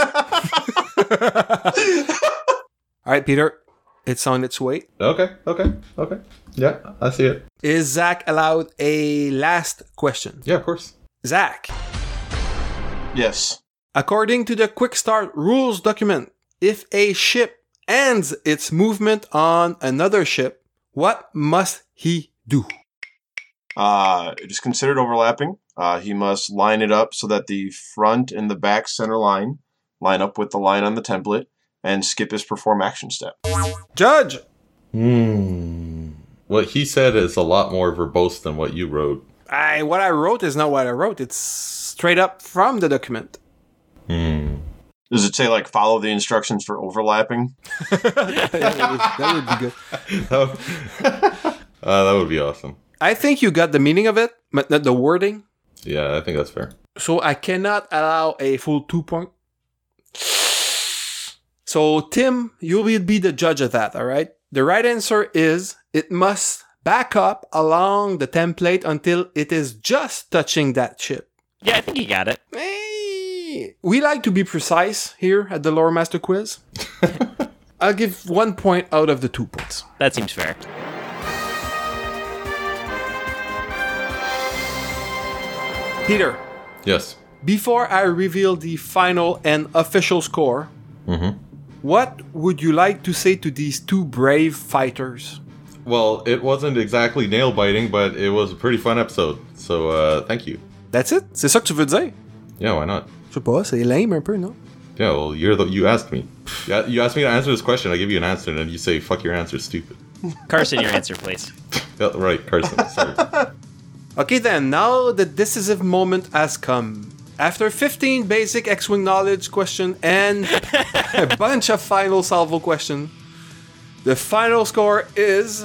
Speaker 4: All right, Peter, it's on its way.
Speaker 6: Okay, okay, okay. Yeah, I see it.
Speaker 4: Is Zach allowed a last question?
Speaker 6: Yeah, of course.
Speaker 4: Zach.
Speaker 8: Yes.
Speaker 4: According to the Quick Start rules document, if a ship ends its movement on another ship, what must he do?
Speaker 8: Uh, it is considered overlapping. Uh, he must line it up so that the front and the back center line line up with the line on the template and skip his perform action step.
Speaker 4: Judge!
Speaker 6: Hmm. What he said is a lot more verbose than what you wrote.
Speaker 4: I, what I wrote is not what I wrote. It's straight up from the document.
Speaker 6: Hmm.
Speaker 8: Does it say, like, follow the instructions for overlapping?
Speaker 4: Yeah, that, would, that would be good.
Speaker 6: that, would, uh, that would be awesome.
Speaker 4: I think you got the meaning of it, but not the wording.
Speaker 6: Yeah, I think that's fair.
Speaker 4: So I cannot allow a full two point. So Tim, you will be the judge of that, all right? The right answer is it must back up along the template until it is just touching that ship.
Speaker 7: Yeah, I think you got it.
Speaker 4: Hey, we like to be precise here at the Lore Master Quiz. I'll give one point out of the two points.
Speaker 7: That seems fair.
Speaker 4: Peter.
Speaker 6: Yes.
Speaker 4: Before I reveal the final and official score,
Speaker 6: mm-hmm.
Speaker 4: what would you like to say to these two brave fighters?
Speaker 6: Well, it wasn't exactly nail-biting, but it was a pretty fun episode. So, uh, thank you.
Speaker 4: That's it? C'est ça que tu veux dire?
Speaker 6: Yeah, why not?
Speaker 4: Je sais pas, c'est lame un peu, non?
Speaker 6: Yeah, well, you're the, you asked me. You, you asked me to answer this question, I give you an answer, and then you say, fuck your answer, stupid.
Speaker 7: Carson, your answer, please.
Speaker 6: Yeah, right, Carson, sorry.
Speaker 4: Okay then, now the decisive moment has come. After fifteen basic X-Wing knowledge question and a bunch of final salvo question, the final score is...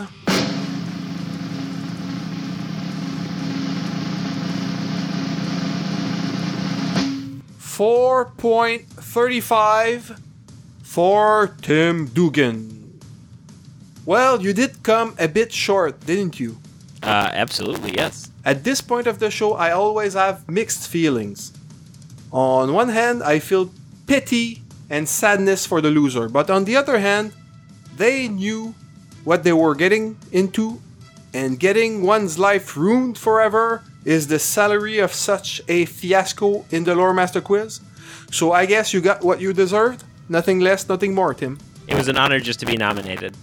Speaker 4: four point three five for Tim Dugan. Well, you did come a bit short, didn't you?
Speaker 7: Uh, absolutely, yes.
Speaker 4: At this point of the show, I always have mixed feelings. On one hand, I feel pity and sadness for the loser, but on the other hand, they knew what they were getting into, and getting one's life ruined forever is the salary of such a fiasco in the Lore Master Quiz. So I guess you got what you deserved. Nothing less, nothing more, Tim.
Speaker 7: It was an honor just to be nominated.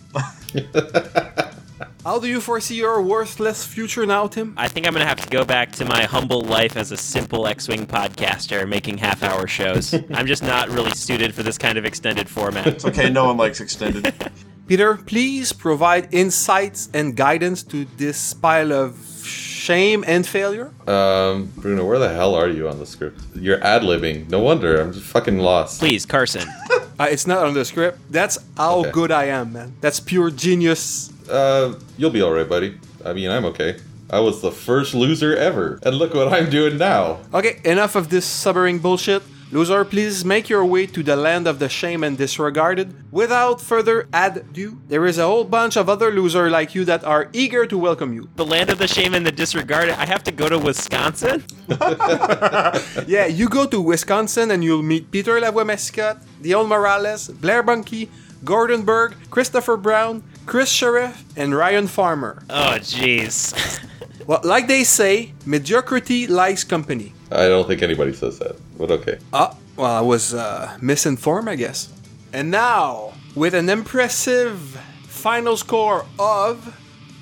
Speaker 4: How do you foresee your worthless future now, Tim?
Speaker 7: I think I'm going to have to go back to my humble life as a simple X-Wing podcaster making half-hour shows. I'm just not really suited for this kind of extended format.
Speaker 8: It's okay, no one likes extended.
Speaker 4: Peter, please provide insights and guidance to this pile of shame and failure.
Speaker 6: Um, Bruno, where the hell are you on the script? You're ad-libbing. No wonder, I'm just fucking lost.
Speaker 7: Please, Carson.
Speaker 4: Uh, it's not on the script. That's how
Speaker 6: Okay.
Speaker 4: good I am, man. That's pure genius.
Speaker 6: Uh, you'll be alright, buddy. I mean, I'm okay. I was the first loser ever, and look what I'm doing now.
Speaker 4: Okay, enough of this subbering bullshit. Loser, please make your way to the land of the shame and disregarded. Without further ado, there is a whole bunch of other losers like you that are eager to welcome you.
Speaker 7: The land of the shame and the disregarded. I have to go to Wisconsin?
Speaker 4: Yeah, you go to Wisconsin and you'll meet Peter Lavoie-Mascotte, Dion Morales, Blair Bunky, Gordon Berg, Christopher Brown, Chris Sheriff, and Ryan Farmer.
Speaker 7: Oh, jeez.
Speaker 4: Well, like they say, mediocrity likes company.
Speaker 6: I don't think anybody says that, but okay.
Speaker 4: Ah, well, I was uh, misinformed, I guess. And now, with an impressive final score of...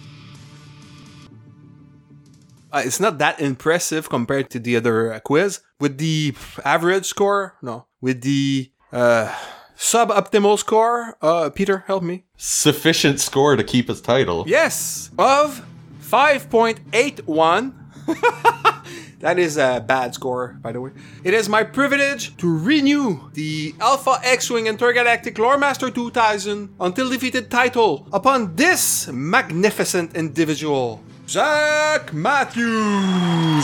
Speaker 4: Uh, it's not that impressive compared to the other uh, quiz. With the average score, no, with the uh, sub-optimal score, uh, Peter, help me.
Speaker 6: Sufficient score to keep his title.
Speaker 4: Yes, of five point eight one. That is a bad score, by the way. It is my privilege to renew the Alpha X-Wing Intergalactic Loremaster two thousand Until Defeated title upon this magnificent individual, Zach Matthews.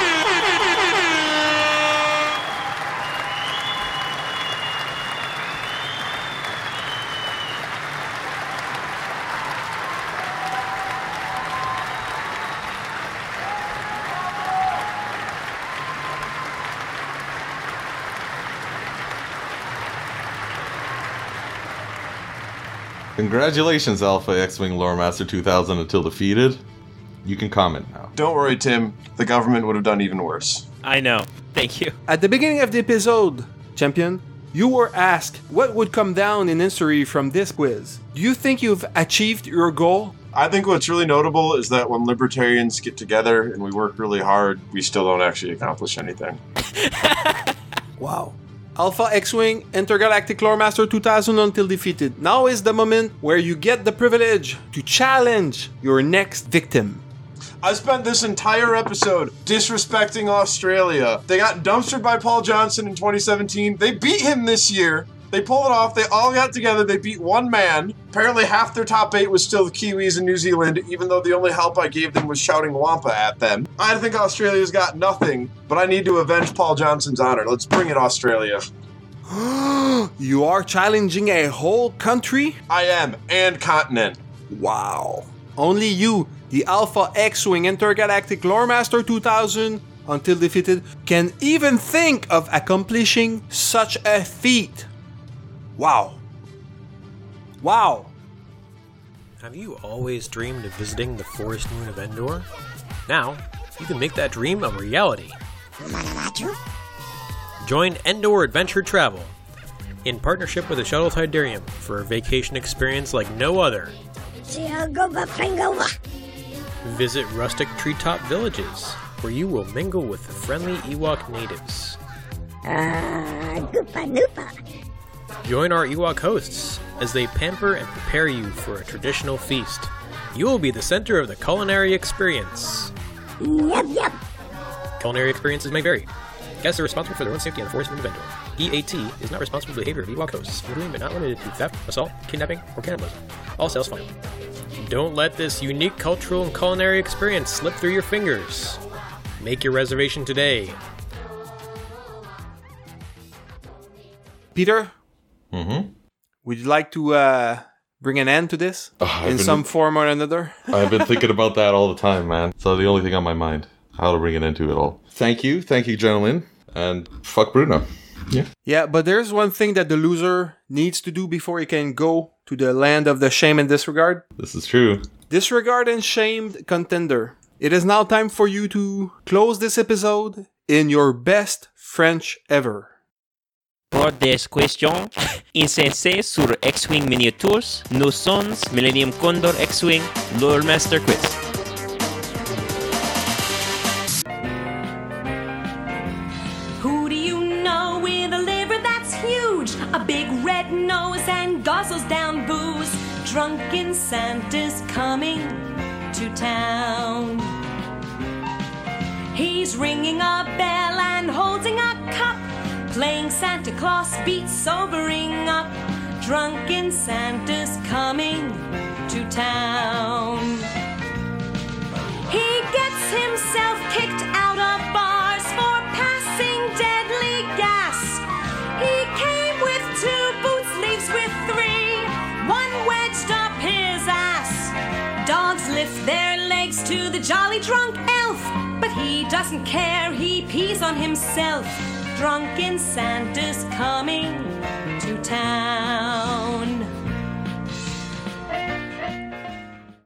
Speaker 6: Congratulations, Alpha X-Wing Loremaster two thousand Until Defeated. You can comment now.
Speaker 8: Don't worry, Tim. The government would have done even worse.
Speaker 7: I know. Thank you.
Speaker 4: At the beginning of the episode, champion, you were asked what would come down in history from this quiz. Do you think you've achieved your goal?
Speaker 8: I think what's really notable is that when libertarians get together and we work really hard, we still don't actually accomplish anything.
Speaker 4: Wow. Alpha X-Wing Intergalactic Loremaster two thousand Until Defeated. Now is the moment where you get the privilege to challenge your next victim.
Speaker 8: I spent this entire episode disrespecting Australia. They got dumpstered by Paul Johnson in twenty seventeen. They beat him this year. They pulled it off. They all got together. They beat one man. Apparently half their top eight was still the Kiwis in New Zealand, even though the only help I gave them was shouting Wampa at them. I think Australia's got nothing, but I need to avenge Paul Johnson's honor. Let's bring it, Australia.
Speaker 4: You are challenging a whole country?
Speaker 8: I am, and continent.
Speaker 4: Wow. Only you, the Alpha X-Wing Intergalactic Loremaster two thousand Until Defeated, can even think of accomplishing such a feat. Wow. Wow.
Speaker 16: Have you always dreamed of visiting the forest moon of Endor? Now, you can make that dream a reality. Join Endor Adventure Travel in partnership with the Shuttle Tidarium for a vacation experience like no other. Visit rustic treetop villages where you will mingle with friendly Ewok natives. Join our Ewok hosts as they pamper and prepare you for a traditional feast. You will be the center of the culinary experience.
Speaker 17: Yep, yep.
Speaker 16: Culinary experiences may vary. Guests are responsible for their own safety on the forest moon of Endor. E A T is not responsible for the behavior of Ewok hosts, including but not limited to theft, assault, kidnapping, or cannibalism. All sales final. Don't let this unique cultural and culinary experience slip through your fingers. Make your reservation today.
Speaker 4: Peter?
Speaker 6: Mm-hmm.
Speaker 4: Would you like to uh, bring an end to this?
Speaker 6: Uh,
Speaker 4: in
Speaker 6: been,
Speaker 4: some form or another?
Speaker 6: I've been thinking about that all the time, man. So the only thing on my mind, how to bring an end to it all. Thank you. Thank you, gentlemen. And fuck Bruno. Yeah.
Speaker 4: Yeah, but there's one thing that the loser needs to do before he can go to the land of the shame and disregard.
Speaker 6: This is true.
Speaker 4: Disregard and shamed contender. It is now time for you to close this episode in your best French ever.
Speaker 7: Pour des questions insensées sur X-Wing Miniatures, nous sommes Millennium Condor X-Wing Loremaster Quiz.
Speaker 18: Who do you know with a liver that's huge? A big red nose and guzzles down booze. Drunken Santa's coming to town. He's ringing a bell and holding a cup. Playing Santa Claus beats sobering up. Drunken Santa's coming to town. He gets himself kicked out of bars for passing deadly gas. He came with two boots, leaves with three, one wedged up his ass. Dogs lift their legs to the jolly drunk elf, but he doesn't care, he pees on himself. Drunken Santa's coming to town.